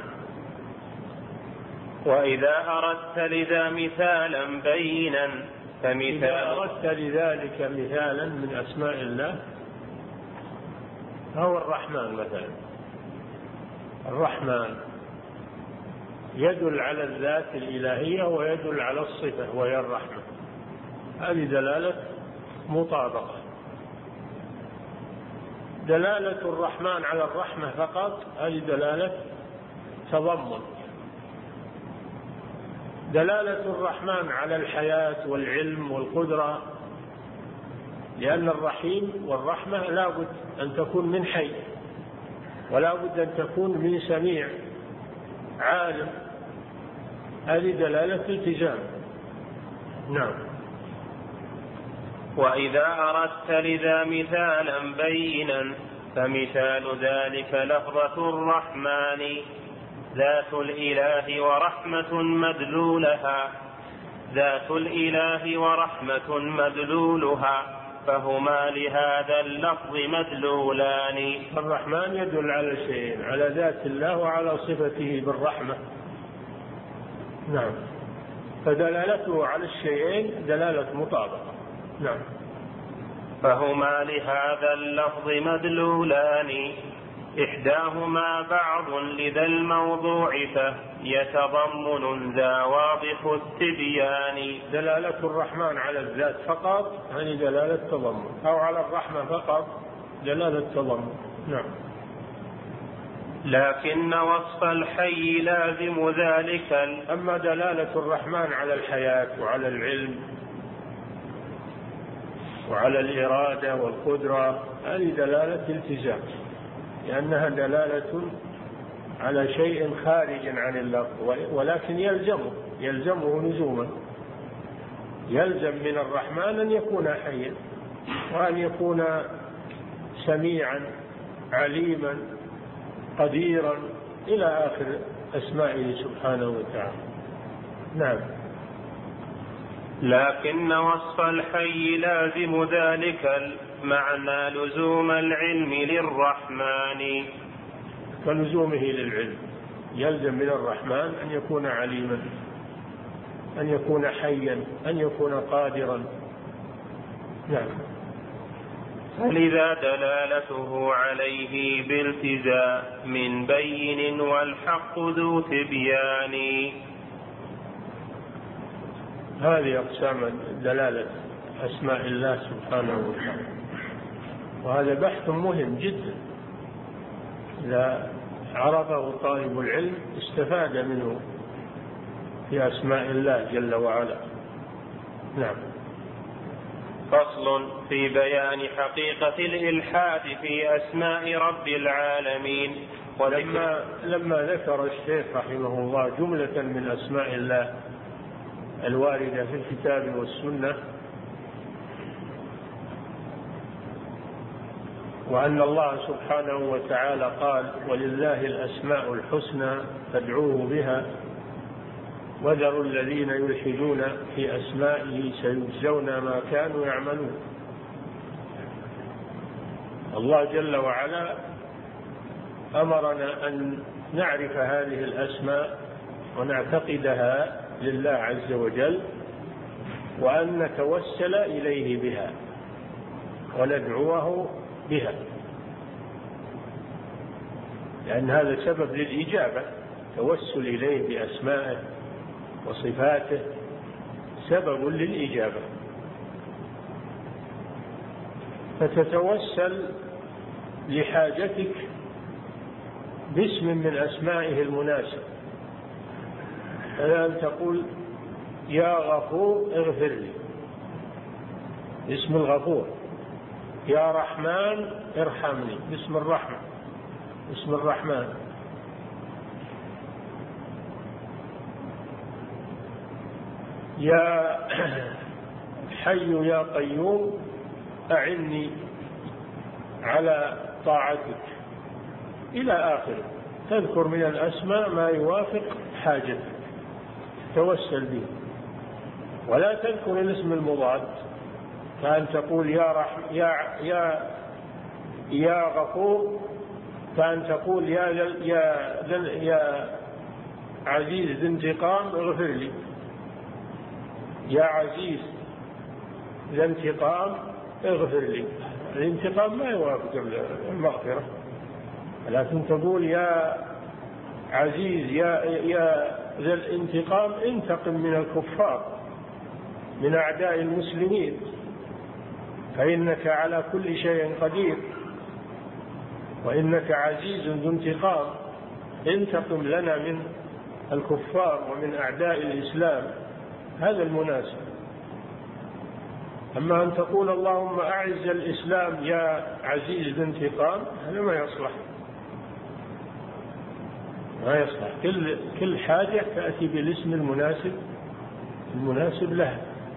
وإذا أردت لذا مثالا بينا فمثال إذا أردت لذلك مثالا من أسماء الله، هو الرحمن مثلا. الرحمن يدل على الذات الإلهية ويدل على الصفة وهي الرحمة، هذه دلالة مطابقة. دلالة الرحمن على الرحمة فقط هذه دلالة تضمن. دلالة الرحمن على الحياة والعلم والقدرة، لأن الرحيم والرحمة لا بد أن تكون من حي، ولا بد أن تكون من سميع عالم، هذه دلالة التزام. نعم. وإذا أردت لذا مثالا بينا فمثال ذلك لفظة الرحمن ذات الإله ورحمة مدلولها، ذات الإله ورحمة مدلولها، فهما لهذا اللفظ مدلولان. الرحمن يدل على شيئين: على ذات الله وعلى صفته بالرحمة. نعم. فدلالته على الشيئين دلالة مطابقة. نعم. فهما لهذا اللفظ مدلولان، إحداهما بعض لذا الموضوع فيتضمن ذا واضح التبيان. دلالة الرحمن على الذات فقط هذه دلالة تضمن، أو على الرحمة فقط دلالة تضمن. نعم. لكن وصف الحي لازم ذلك. أما دلالة الرحمن على الحياة وعلى العلم وعلى الإرادة والقدرة هذه دلالة التزام، لأنها دلالة على شيء خارج عن اللفظ، ولكن يلزمه يلزمه لزوما. يلزم من الرحمن أن يكون حيا، وأن يكون سميعا عليما قديرا إلى آخر أسمائه سبحانه وتعالى. نعم. لكن وصف الحي لازم ذلك المعنى لزوم العلم للرحمن، كلزومه للعلم. يلزم من الرحمن أن يكون عليما، أن يكون حيا، أن يكون قادرا. نعم. فلذا دلالته عليه بالتزام بين والحق ذو تبيان. هذه أقسام دلالة أسماء الله سبحانه وتعالى، وهذا بحث مهم جدا، إذا عرفه طالب العلم استفاد منه في أسماء الله جل وعلا. نعم. فصل في بيان حقيقة الإلحاد في أسماء رب العالمين. ولما لما ذكر الشيخ رحمه الله جملة من أسماء الله الواردة في الكتاب والسنة، وأن الله سبحانه وتعالى قال ولله الأسماء الحسنى فادعوه بها وذروا الذين يلحدون في أسمائه سيجزون ما كانوا يعملون. الله جل وعلا أمرنا أن نعرف هذه الأسماء ونعتقدها لله عز وجل، وأن نتوسل إليه بها وندعوه بها، لأن هذا سبب للإجابة. توسل إليه بأسمائه وصفاته سبب للإجابة. فتتوسل لحاجتك باسم من أسمائه المناسب، فلا تقول يا غفور اغفر لي، اسم الغفور. يا رحمن ارحمني، باسم الرحمة، اسم الرحمن. يا حي يا قيوم أعني على طاعتك، إلى آخره. تذكر من الأسماء ما يوافق حاجتك توسل به، ولا تذكر الاسم المضاد، كأن تقول يا رحم يا يا يا غفور، كأن تقول يا يا يا عزيز ذي انتقام اغفر لي، يا عزيز ذا انتقام اغفر لي. الانتقام ما يوافق المغفرة، لكن تقول يا عزيز يا يا ذا الانتقام انتقم من الكفار من أعداء المسلمين، فإنك على كل شيء قدير، وإنك عزيز ذو انتقام، انتقم لنا من الكفار ومن أعداء الإسلام. هذا المناسب. أما أن تقول اللهم أعز الإسلام يا عزيز ذو انتقام، هذا ما يصلح، ما يصلح. كل كل حاجة تأتي بالاسم المناسب المناسب لها.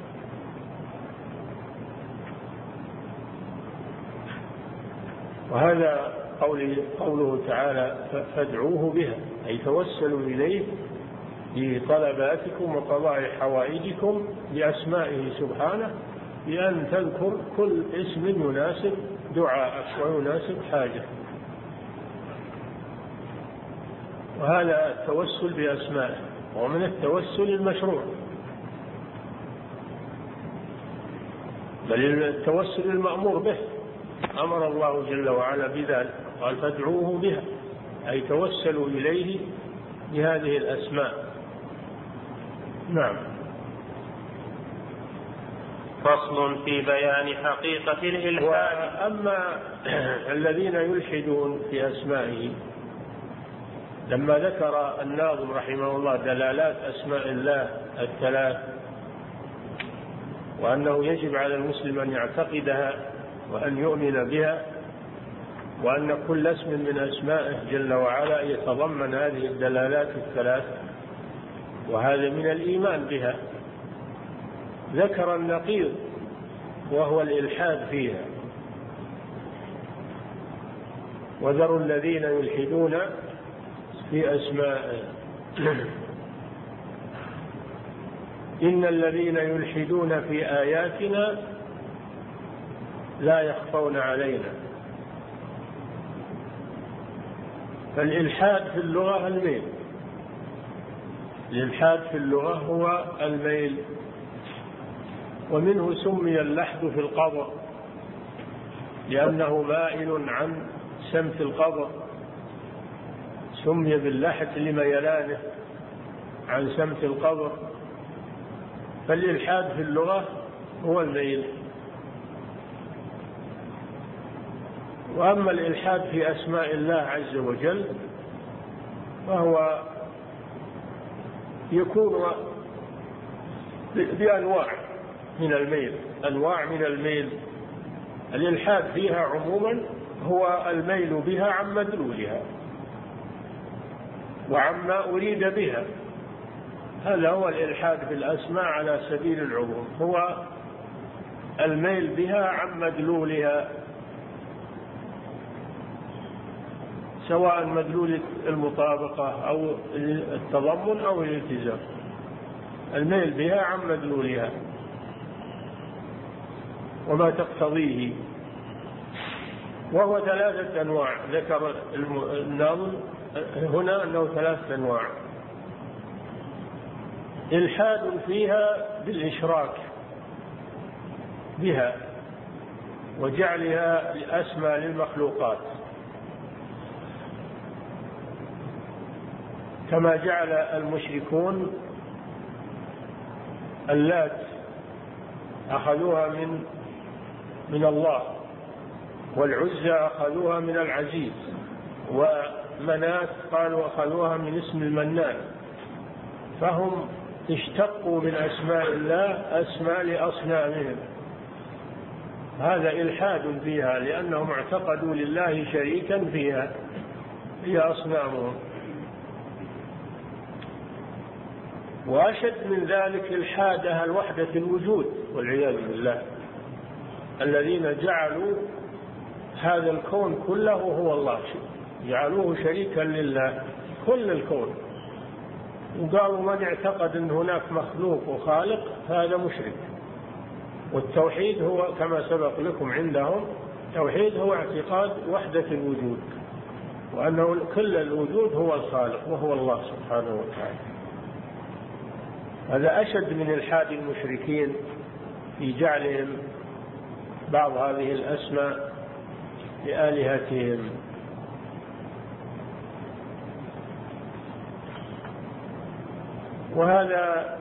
وهذا قوله تعالى فادعوه بها، أي توسلوا إليه بطلباتكم وقضاء حوائجكم بأسمائه سبحانه، بأن تذكر كل اسم يناسب دعاءك ويناسب حاجة. وهذا التوسل بأسمائه، ومن التوسل المشروع، بل التوسل المأمور به. أمر الله جل وعلا بذلك، قال فادعوه بها، أي توسلوا إليه بهذه الأسماء. نعم. فصل في بيان حقيقة الإلحاد. أما الذين يلحدون في أسمائه، لما ذكر الناظم رحمه الله دلالات أسماء الله الثلاث، وأنه يجب على المسلم أن يعتقدها وأن يؤمن بها، وأن كل اسم من أسمائه جل وعلا يتضمن هذه الدلالات الثلاث، وهذا من الإيمان بها. ذكر النقيض وهو الإلحاد فيها. وذروا الذين يلحدون في أسمائه إن الذين يلحدون في آياتنا لا يخفون علينا. فالإلحاد في اللغة الميل، الإلحاد في اللغة هو الميل، ومنه سمي اللحد في القبر، لأنه مائل عن سمت القبر، سمي باللحد لميلانه عن سمت القبر. فالإلحاد في اللغة هو الميل. وأما الإلحاد في أسماء الله عز وجل فهو يكون بأنواع من الميل، أنواع من الميل. الإلحاد فيها عموما هو الميل بها عن مدلولها وعما أريد بها، هذا هو الإلحاد في الأسماء على سبيل العموم، هو الميل بها عن مدلولها، سواء مدلول المطابقة أو التضمن أو الالتزام، الميل بها عن مدلولها وما تقتضيه. وهو ثلاثة أنواع، ذكر الناظم هنا أنه ثلاثة أنواع: إلحاد فيها بالإشراك بها وجعلها أسمى للمخلوقات، كما جعل المشركون اللات أخذوها من من الله، والعزى أخذوها من العزيز، ومنات قالوا أخذوها من اسم المنان، فهم اشتقوا من أسماء الله أسماء لأصنامهم. هذا إلحاد فيها لأنهم اعتقدوا لله شريكا فيها هي أصنامهم. وأشد من ذلك إلحاد أهل وحدة الوجود والعياذ بالله، الذين جعلوا هذا الكون كله هو الله، جعلوه شريكا لله كل الكون، وقالوا من اعتقد أن هناك مخلوق وخالق هذا مشرك. والتوحيد هو كما سبق لكم عندهم، التوحيد هو اعتقاد وحدة الوجود، وأنه كل الوجود هو الخالق وهو الله سبحانه وتعالى. هذا أشد من إلحاد المشركين في جعلهم بعض هذه الأسماء لآلهتهم. وهذا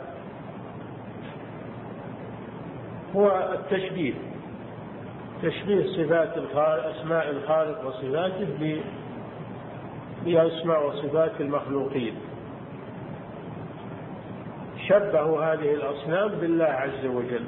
هو التشبيه، تشبيه صفات أسماء الخالق وصفاته بأسماء وصفات المخلوقين. شبهوا هذه الأصنام بالله عز وجل،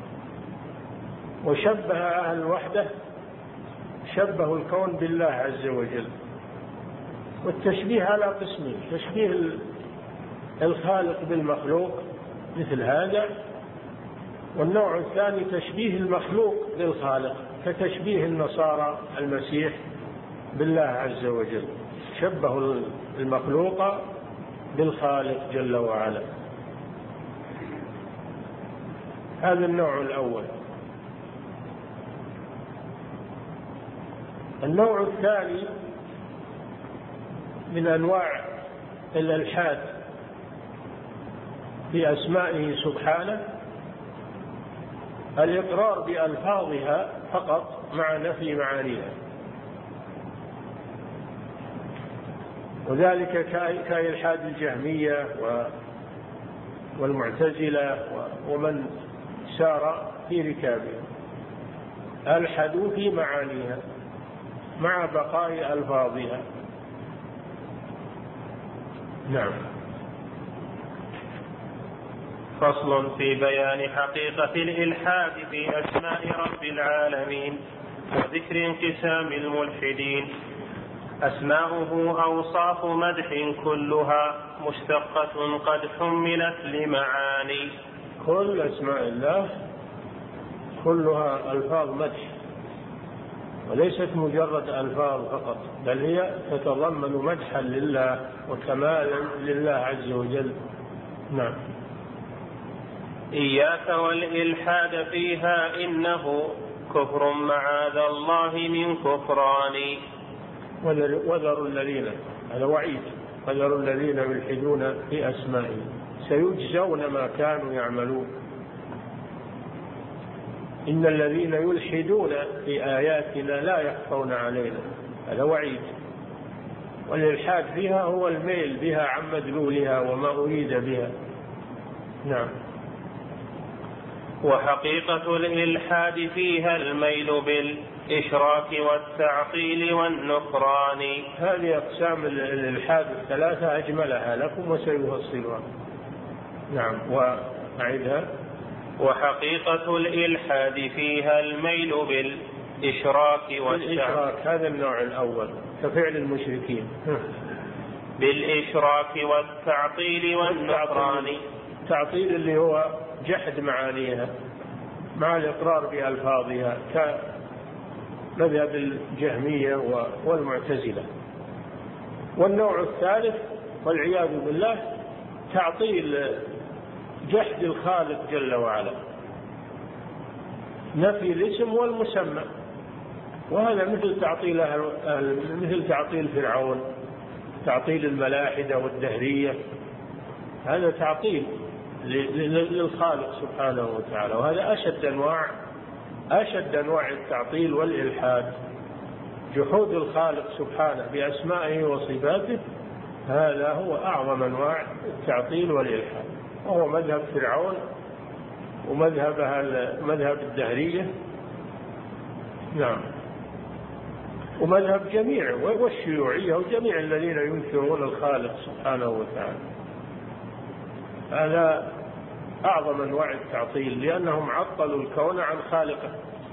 وشبه أهل الوحدة شبهوا الكون بالله عز وجل. والتشبيه على قسمين: تشبيه الخالق بالمخلوق مثل هذا، والنوع الثاني تشبيه المخلوق بالخالق كتشبيه النصارى المسيح بالله عز وجل، شبهوا المخلوق بالخالق جل وعلا. هذا النوع الأول. النوع الثاني من أنواع الإلحاد في أسمائه سبحانه الإقرار بألفاظها فقط مع نفي معانيها، وذلك كإلحاد الجهمية والمعتزلة ومن سار في ركابها، ألحدوا في معانيها مع بقاء ألفاظها. نعم. فصل في بيان حقيقة الإلحاد في أسماء رب العالمين وذكر انقسام الملحدين. أسماؤه أوصاف مدح كلها مشتقة قد حملت لمعاني. كل أسماء الله كلها ألفاظ مدح، وليست مجرد ألفاظ فقط، بل هي تتضمن مدحا لله وكمالا لله عز وجل. نعم. إياك والإلحاد فيها إنه كفر معاذ الله من كفران. وذروا الذين، هذا وعيد، وذروا الذين يلحدون في أسمائه سيجزون ما كانوا يعملون. إن الذين يلحدون في آياتنا لا يخفون علينا، هذا وعيد. والإلحاد فيها هو الميل بها عن مدلولها وما أريد بها. نعم. وحقيقة الإلحاد فيها الميل بالإشراك والتعطيل والنكران. هذه أقسام الإلحاد الثلاثة أجملها لكم وسيفصلها. نعم. وأعيدها. وحقيقة الإلحاد فيها الميل بالإشراك والتعطيل، هذا النوع الأول كفعل المشركين، بالإشراك والتعطيل والنكران. التعطيل اللي هو جحد معانيها مع الإقرار بألفاظها كمذهب الجهمية والمعتزلة. والنوع الثالث والعياذ بالله تعطيل جحد الخالق جل وعلا، نفي الاسم والمسمى، وهذا مثل تعطيل مثل تعطيل فرعون، تعطيل الملاحدة والدهرية، هذا تعطيل للخالق سبحانه وتعالى، وهذا أشد أنواع أشد أنواع التعطيل والإلحاد. جحود الخالق سبحانه بأسمائه وصفاته، هذا هو أعظم أنواع التعطيل والإلحاد، وهو مذهب فرعون ومذهب مذهب الدهرية. نعم. ومذهب جميع والشيوعية وجميع الذين ينكرون الخالق سبحانه وتعالى، هذا أعظم أنواع التعطيل، لأنهم عطلوا الكون عن خالقه.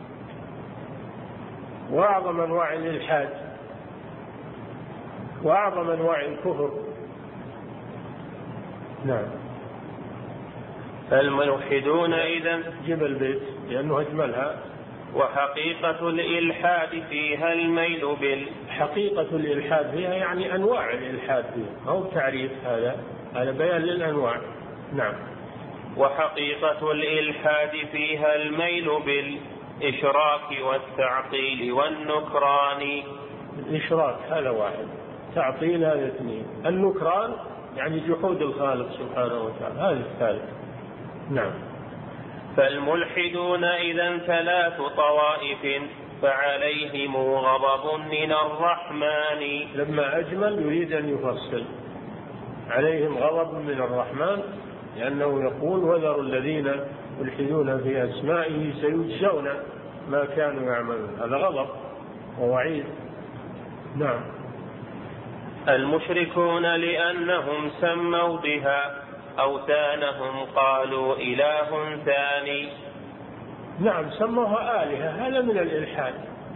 وأعظم أنواع الإلحاد وأعظم أنواع الكفر. نعم. فالملحدون إذن جب البيت لأنه أجملها. وحقيقة الإلحاد فيها الميل بال حقيقة الإلحاد فيها يعني أنواع الإلحاد فيها، أو تعريف، هذا هذا بيان للأنواع. نعم. وحقيقة الإلحاد فيها الميل بالإشراك والتعطيل والنكران. الإشراك هذا واحد، تعطيل هذا اثنين، النكران يعني جحود الخالق سبحانه وتعالى هذا الثالث. نعم. فالملحدون إذا ثلاث طوائف فعليهم غضب من الرحمن. لما أجمل يريد أن يفصل. عليهم غضب من الرحمن، لأنه يقول وذروا الذين يلحدون في أسمائه سيجزون ما كانوا يعملون، هذا غضب ووعيد. نعم. المشركون لأنهم سموا بها أوثانهم قالوا إله ثاني. نعم، سموها آلهة، هذا من الإلحاد،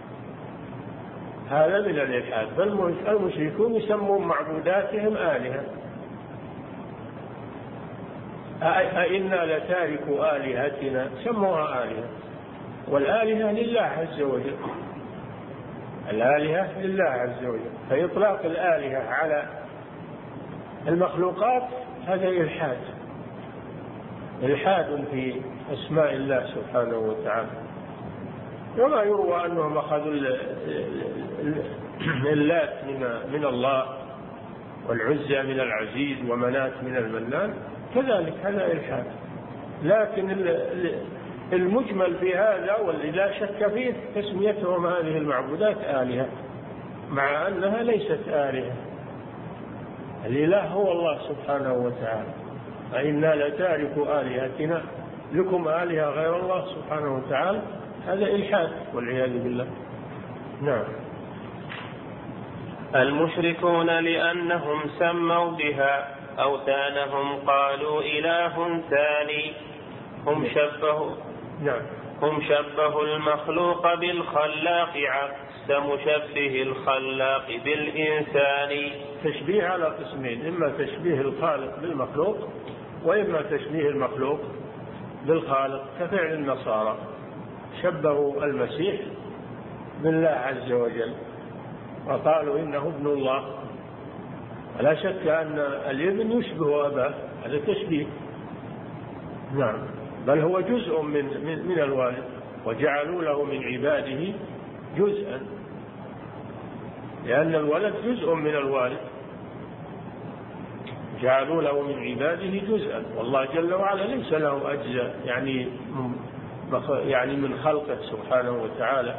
هذا من الإلحاد. فالمشركون يسمون معبوداتهم آلهة. أئنا لتاركوا آلهتنا، سموها آلهة، والآلهة لله عز وجل، الآلهة لله عز وجل. فإطلاق الآلهة على المخلوقات هذا إلحاد، إلحاد في أسماء الله سبحانه وتعالى. وما يروى أنهم أخذوا اللات من الله والعزى من العزيز ومنات من المنان، كذلك هذا إلحاد. لكن المجمل في هذا والذي لا شك فيه تسميتهم هذه المعبودات آلهة، مع أنها ليست آلهة. الإله هو الله سبحانه وتعالى. أئنا لتاركوا آلهتنا لكم آلهة غير الله سبحانه وتعالى، هذا إلحاد والعياذ بالله. نعم. المشركون لأنهم سموا بها أوثانهم قالوا إله ثاني. هم شبهوا نعم. هم شبهوا المخلوق بالخلاق عكس مشبه الخلاق بالإنسان. تشبيه على قسمين، إما تشبيه الخالق بالمخلوق وإما تشبيه المخلوق بالخالق، كفعل النصارى، شبهوا المسيح بالله عز وجل وقالوا إنه ابن الله. لا شك أن الابن يشبه أباه، هذا تشبيه. نعم. بل هو جزء من, من, من الوالد، وجعلوا له من عباده جزءا، لأن الولد جزء من الوالد، جعلوا له من عباده جزءا. والله جل وعلا ليس له أجزاء يعني يعني من خلقه سبحانه وتعالى،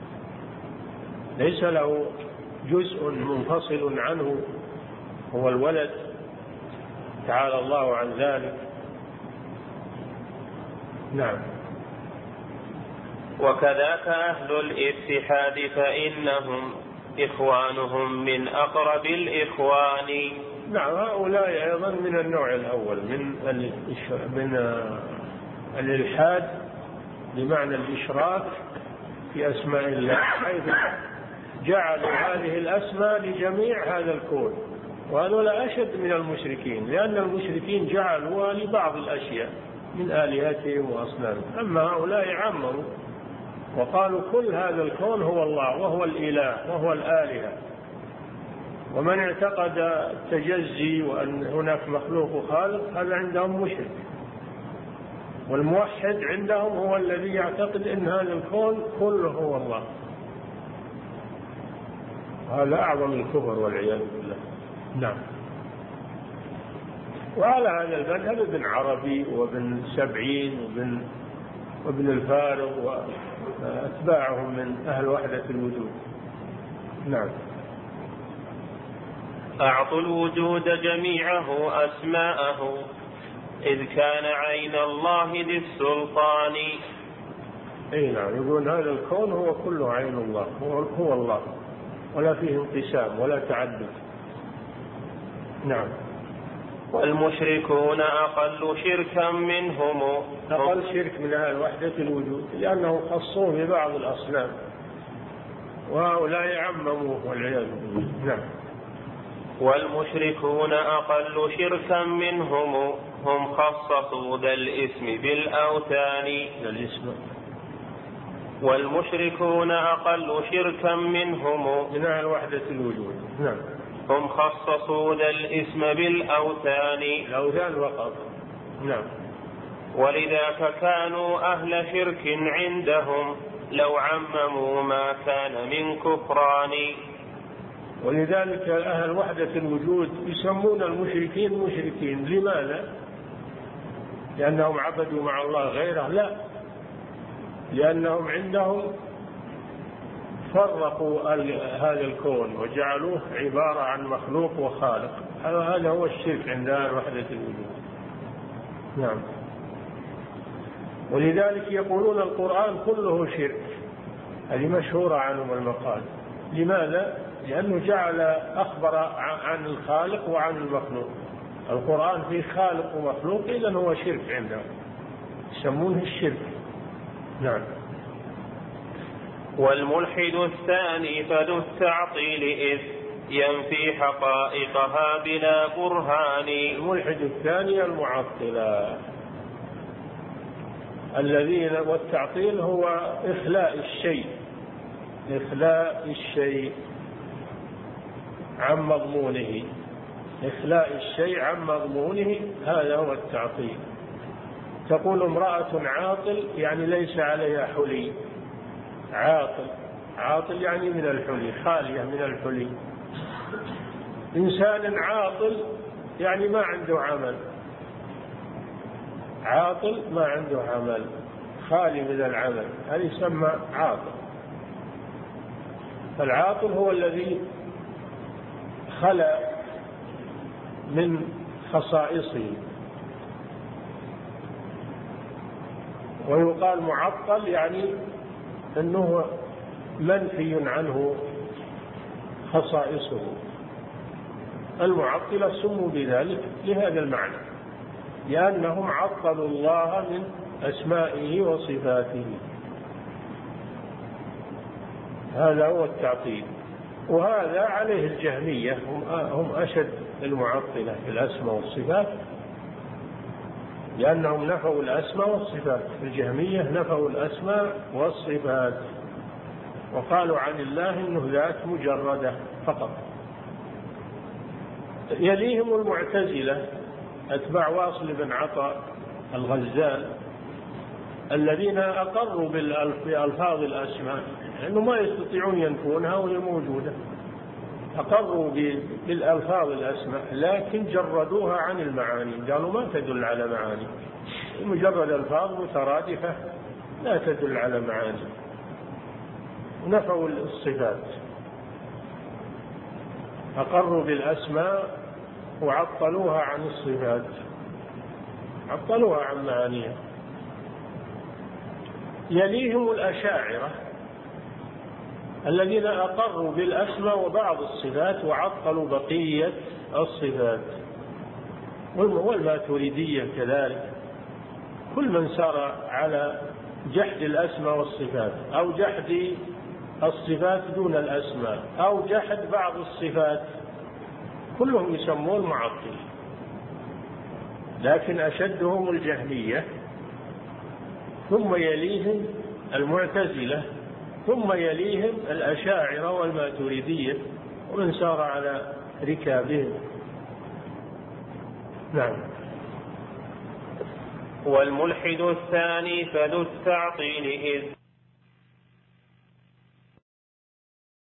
ليس له جزء منفصل عنه هو الولد، تعالى الله عن ذلك. نعم. وكذاك أهل الاتحاد فإنهم إخوانهم من أقرب الإخوان. نعم، هؤلاء أيضا من النوع الأول من من الإلحاد بمعنى الإشراك في أسماء الله، حيث جعلوا هذه الأسماء لجميع هذا الكون، وهذول أشد من المشركين، لأن المشركين جعلوها لبعض الأشياء من آلهتهم وأصنامهم، أما هؤلاء عمروا وقالوا كل هذا الكون هو الله وهو الإله وهو الآلهة. ومن اعتقد التجزي وأن هناك مخلوق وخالق هذا عندهم مشرك، والموحد عندهم هو الذي يعتقد أن هذا الكون كله هو الله. هذا أعظم الكفر والعياذ بالله. نعم. وعلى هذا المذهب ابن عربي وابن سبعين وابن وابن الفارغ وأتباعهم من أهل وحدة الوجود. نعم. أعطوا الوجود جميعه أسماءه إذ كان عين الله للسلطان. أي نعم، يقول هذا الكون هو كله عين الله، هو, هو الله، ولا فيه انقسام ولا تعدد. نعم. والمشركون أقل شركا منهم، أقل شرك من أهل وحدة الوجود، لأنه خصوه ببعض الأصنام، وهؤلاء عمموه والعياذ بالله. نعم. والمشركون أقل شركا منهم، هم خصصوا ذا الاسم بالأوثان. الاسم. والمشركون أقل شركا منهم من أهل وحدة الوجود. نعم. هم خصصوا ذا الاسم بالأوثان. الأوثان فقط. نعم. ولذاك كانوا أهل شرك عندهم لو عمموا ما كان من كفران. ولذلك أهل وحدة الوجود يسمون المشركين مشركين. لماذا؟ لأنهم عبدوا مع الله غيره؟ لا، لأنهم عندهم فرقوا هذا الكون وجعلوه عبارة عن مخلوق وخالق. هذا هو الشرك عند أهل وحدة الوجود. نعم. ولذلك يقولون القرآن كله شرك، هذه مشهورة عنهم المقال. لماذا؟ لأنه جعل أخبر عن الخالق وعن المخلوق. القرآن فيه خالق ومخلوق، إذن هو شرك عندهم، يسمونه الشرك. نعم. والملحد الثاني فذو التعطيل إذ ينفي حقائقها بلا برهان. الملحد الثاني المعطلة الذين، والتعطيل هو إخلاء الشيء، إخلاء الشيء عن مضمونه، إخلاء الشيء عن مضمونه، هذا هو التعطيل. تقول امرأة عاطل يعني ليس عليها حلي، عاطل، عاطل يعني من الحلي، خالية من الحلي. إنسان عاطل يعني ما عنده عمل، عاطل ما عنده عمل، خالي من العمل، هذا يسمى عاطل. فالعاطل هو الذي خلى من خصائصه. ويقال معطل يعني أنه منفي عنه خصائصه. المعطلة سموا بذلك لهذا المعنى، لأنهم عطلوا الله من أسمائه وصفاته. هذا هو التعطيل، وهذا عليه الجهمية، هم أشد المعطلة في الأسماء والصفات، لأنهم نفوا الأسماء والصفات. الجهمية نفوا الأسماء والصفات وقالوا عن الله إنه ذات مجردة فقط. يليهم المعتزلة أتباع واصل بن عطاء الغزال، الذين أقروا بألفاظ الأسماء لأنه ما يستطيعون ينفونها وهي موجودة، أقروا بالألفاظ الأسماء لكن جردوها عن المعاني، قالوا ما تدل على معاني، مجرد ألفاظ مترادفة لا تدل على معاني. نفوا الصفات، أقروا بالأسماء وعطلوها عن الصفات، عطلوها عن معانيها. يليهم الأشاعرة الذين أقروا بالأسماء وبعض الصفات وعطلوا بقية الصفات، والماتريدية كذلك. كل من سار على جحد الأسماء والصفات أو جحد الصفات دون الأسماء أو جحد بعض الصفات كلهم يسمون معطل، لكن أشدهم الجهمية، ثم يليهم المعتزلة، ثم يليهم الأشاعرة والماتريدية ومن سار على ركابهم. نعم. والملحد الثاني فذو التعطيل إذ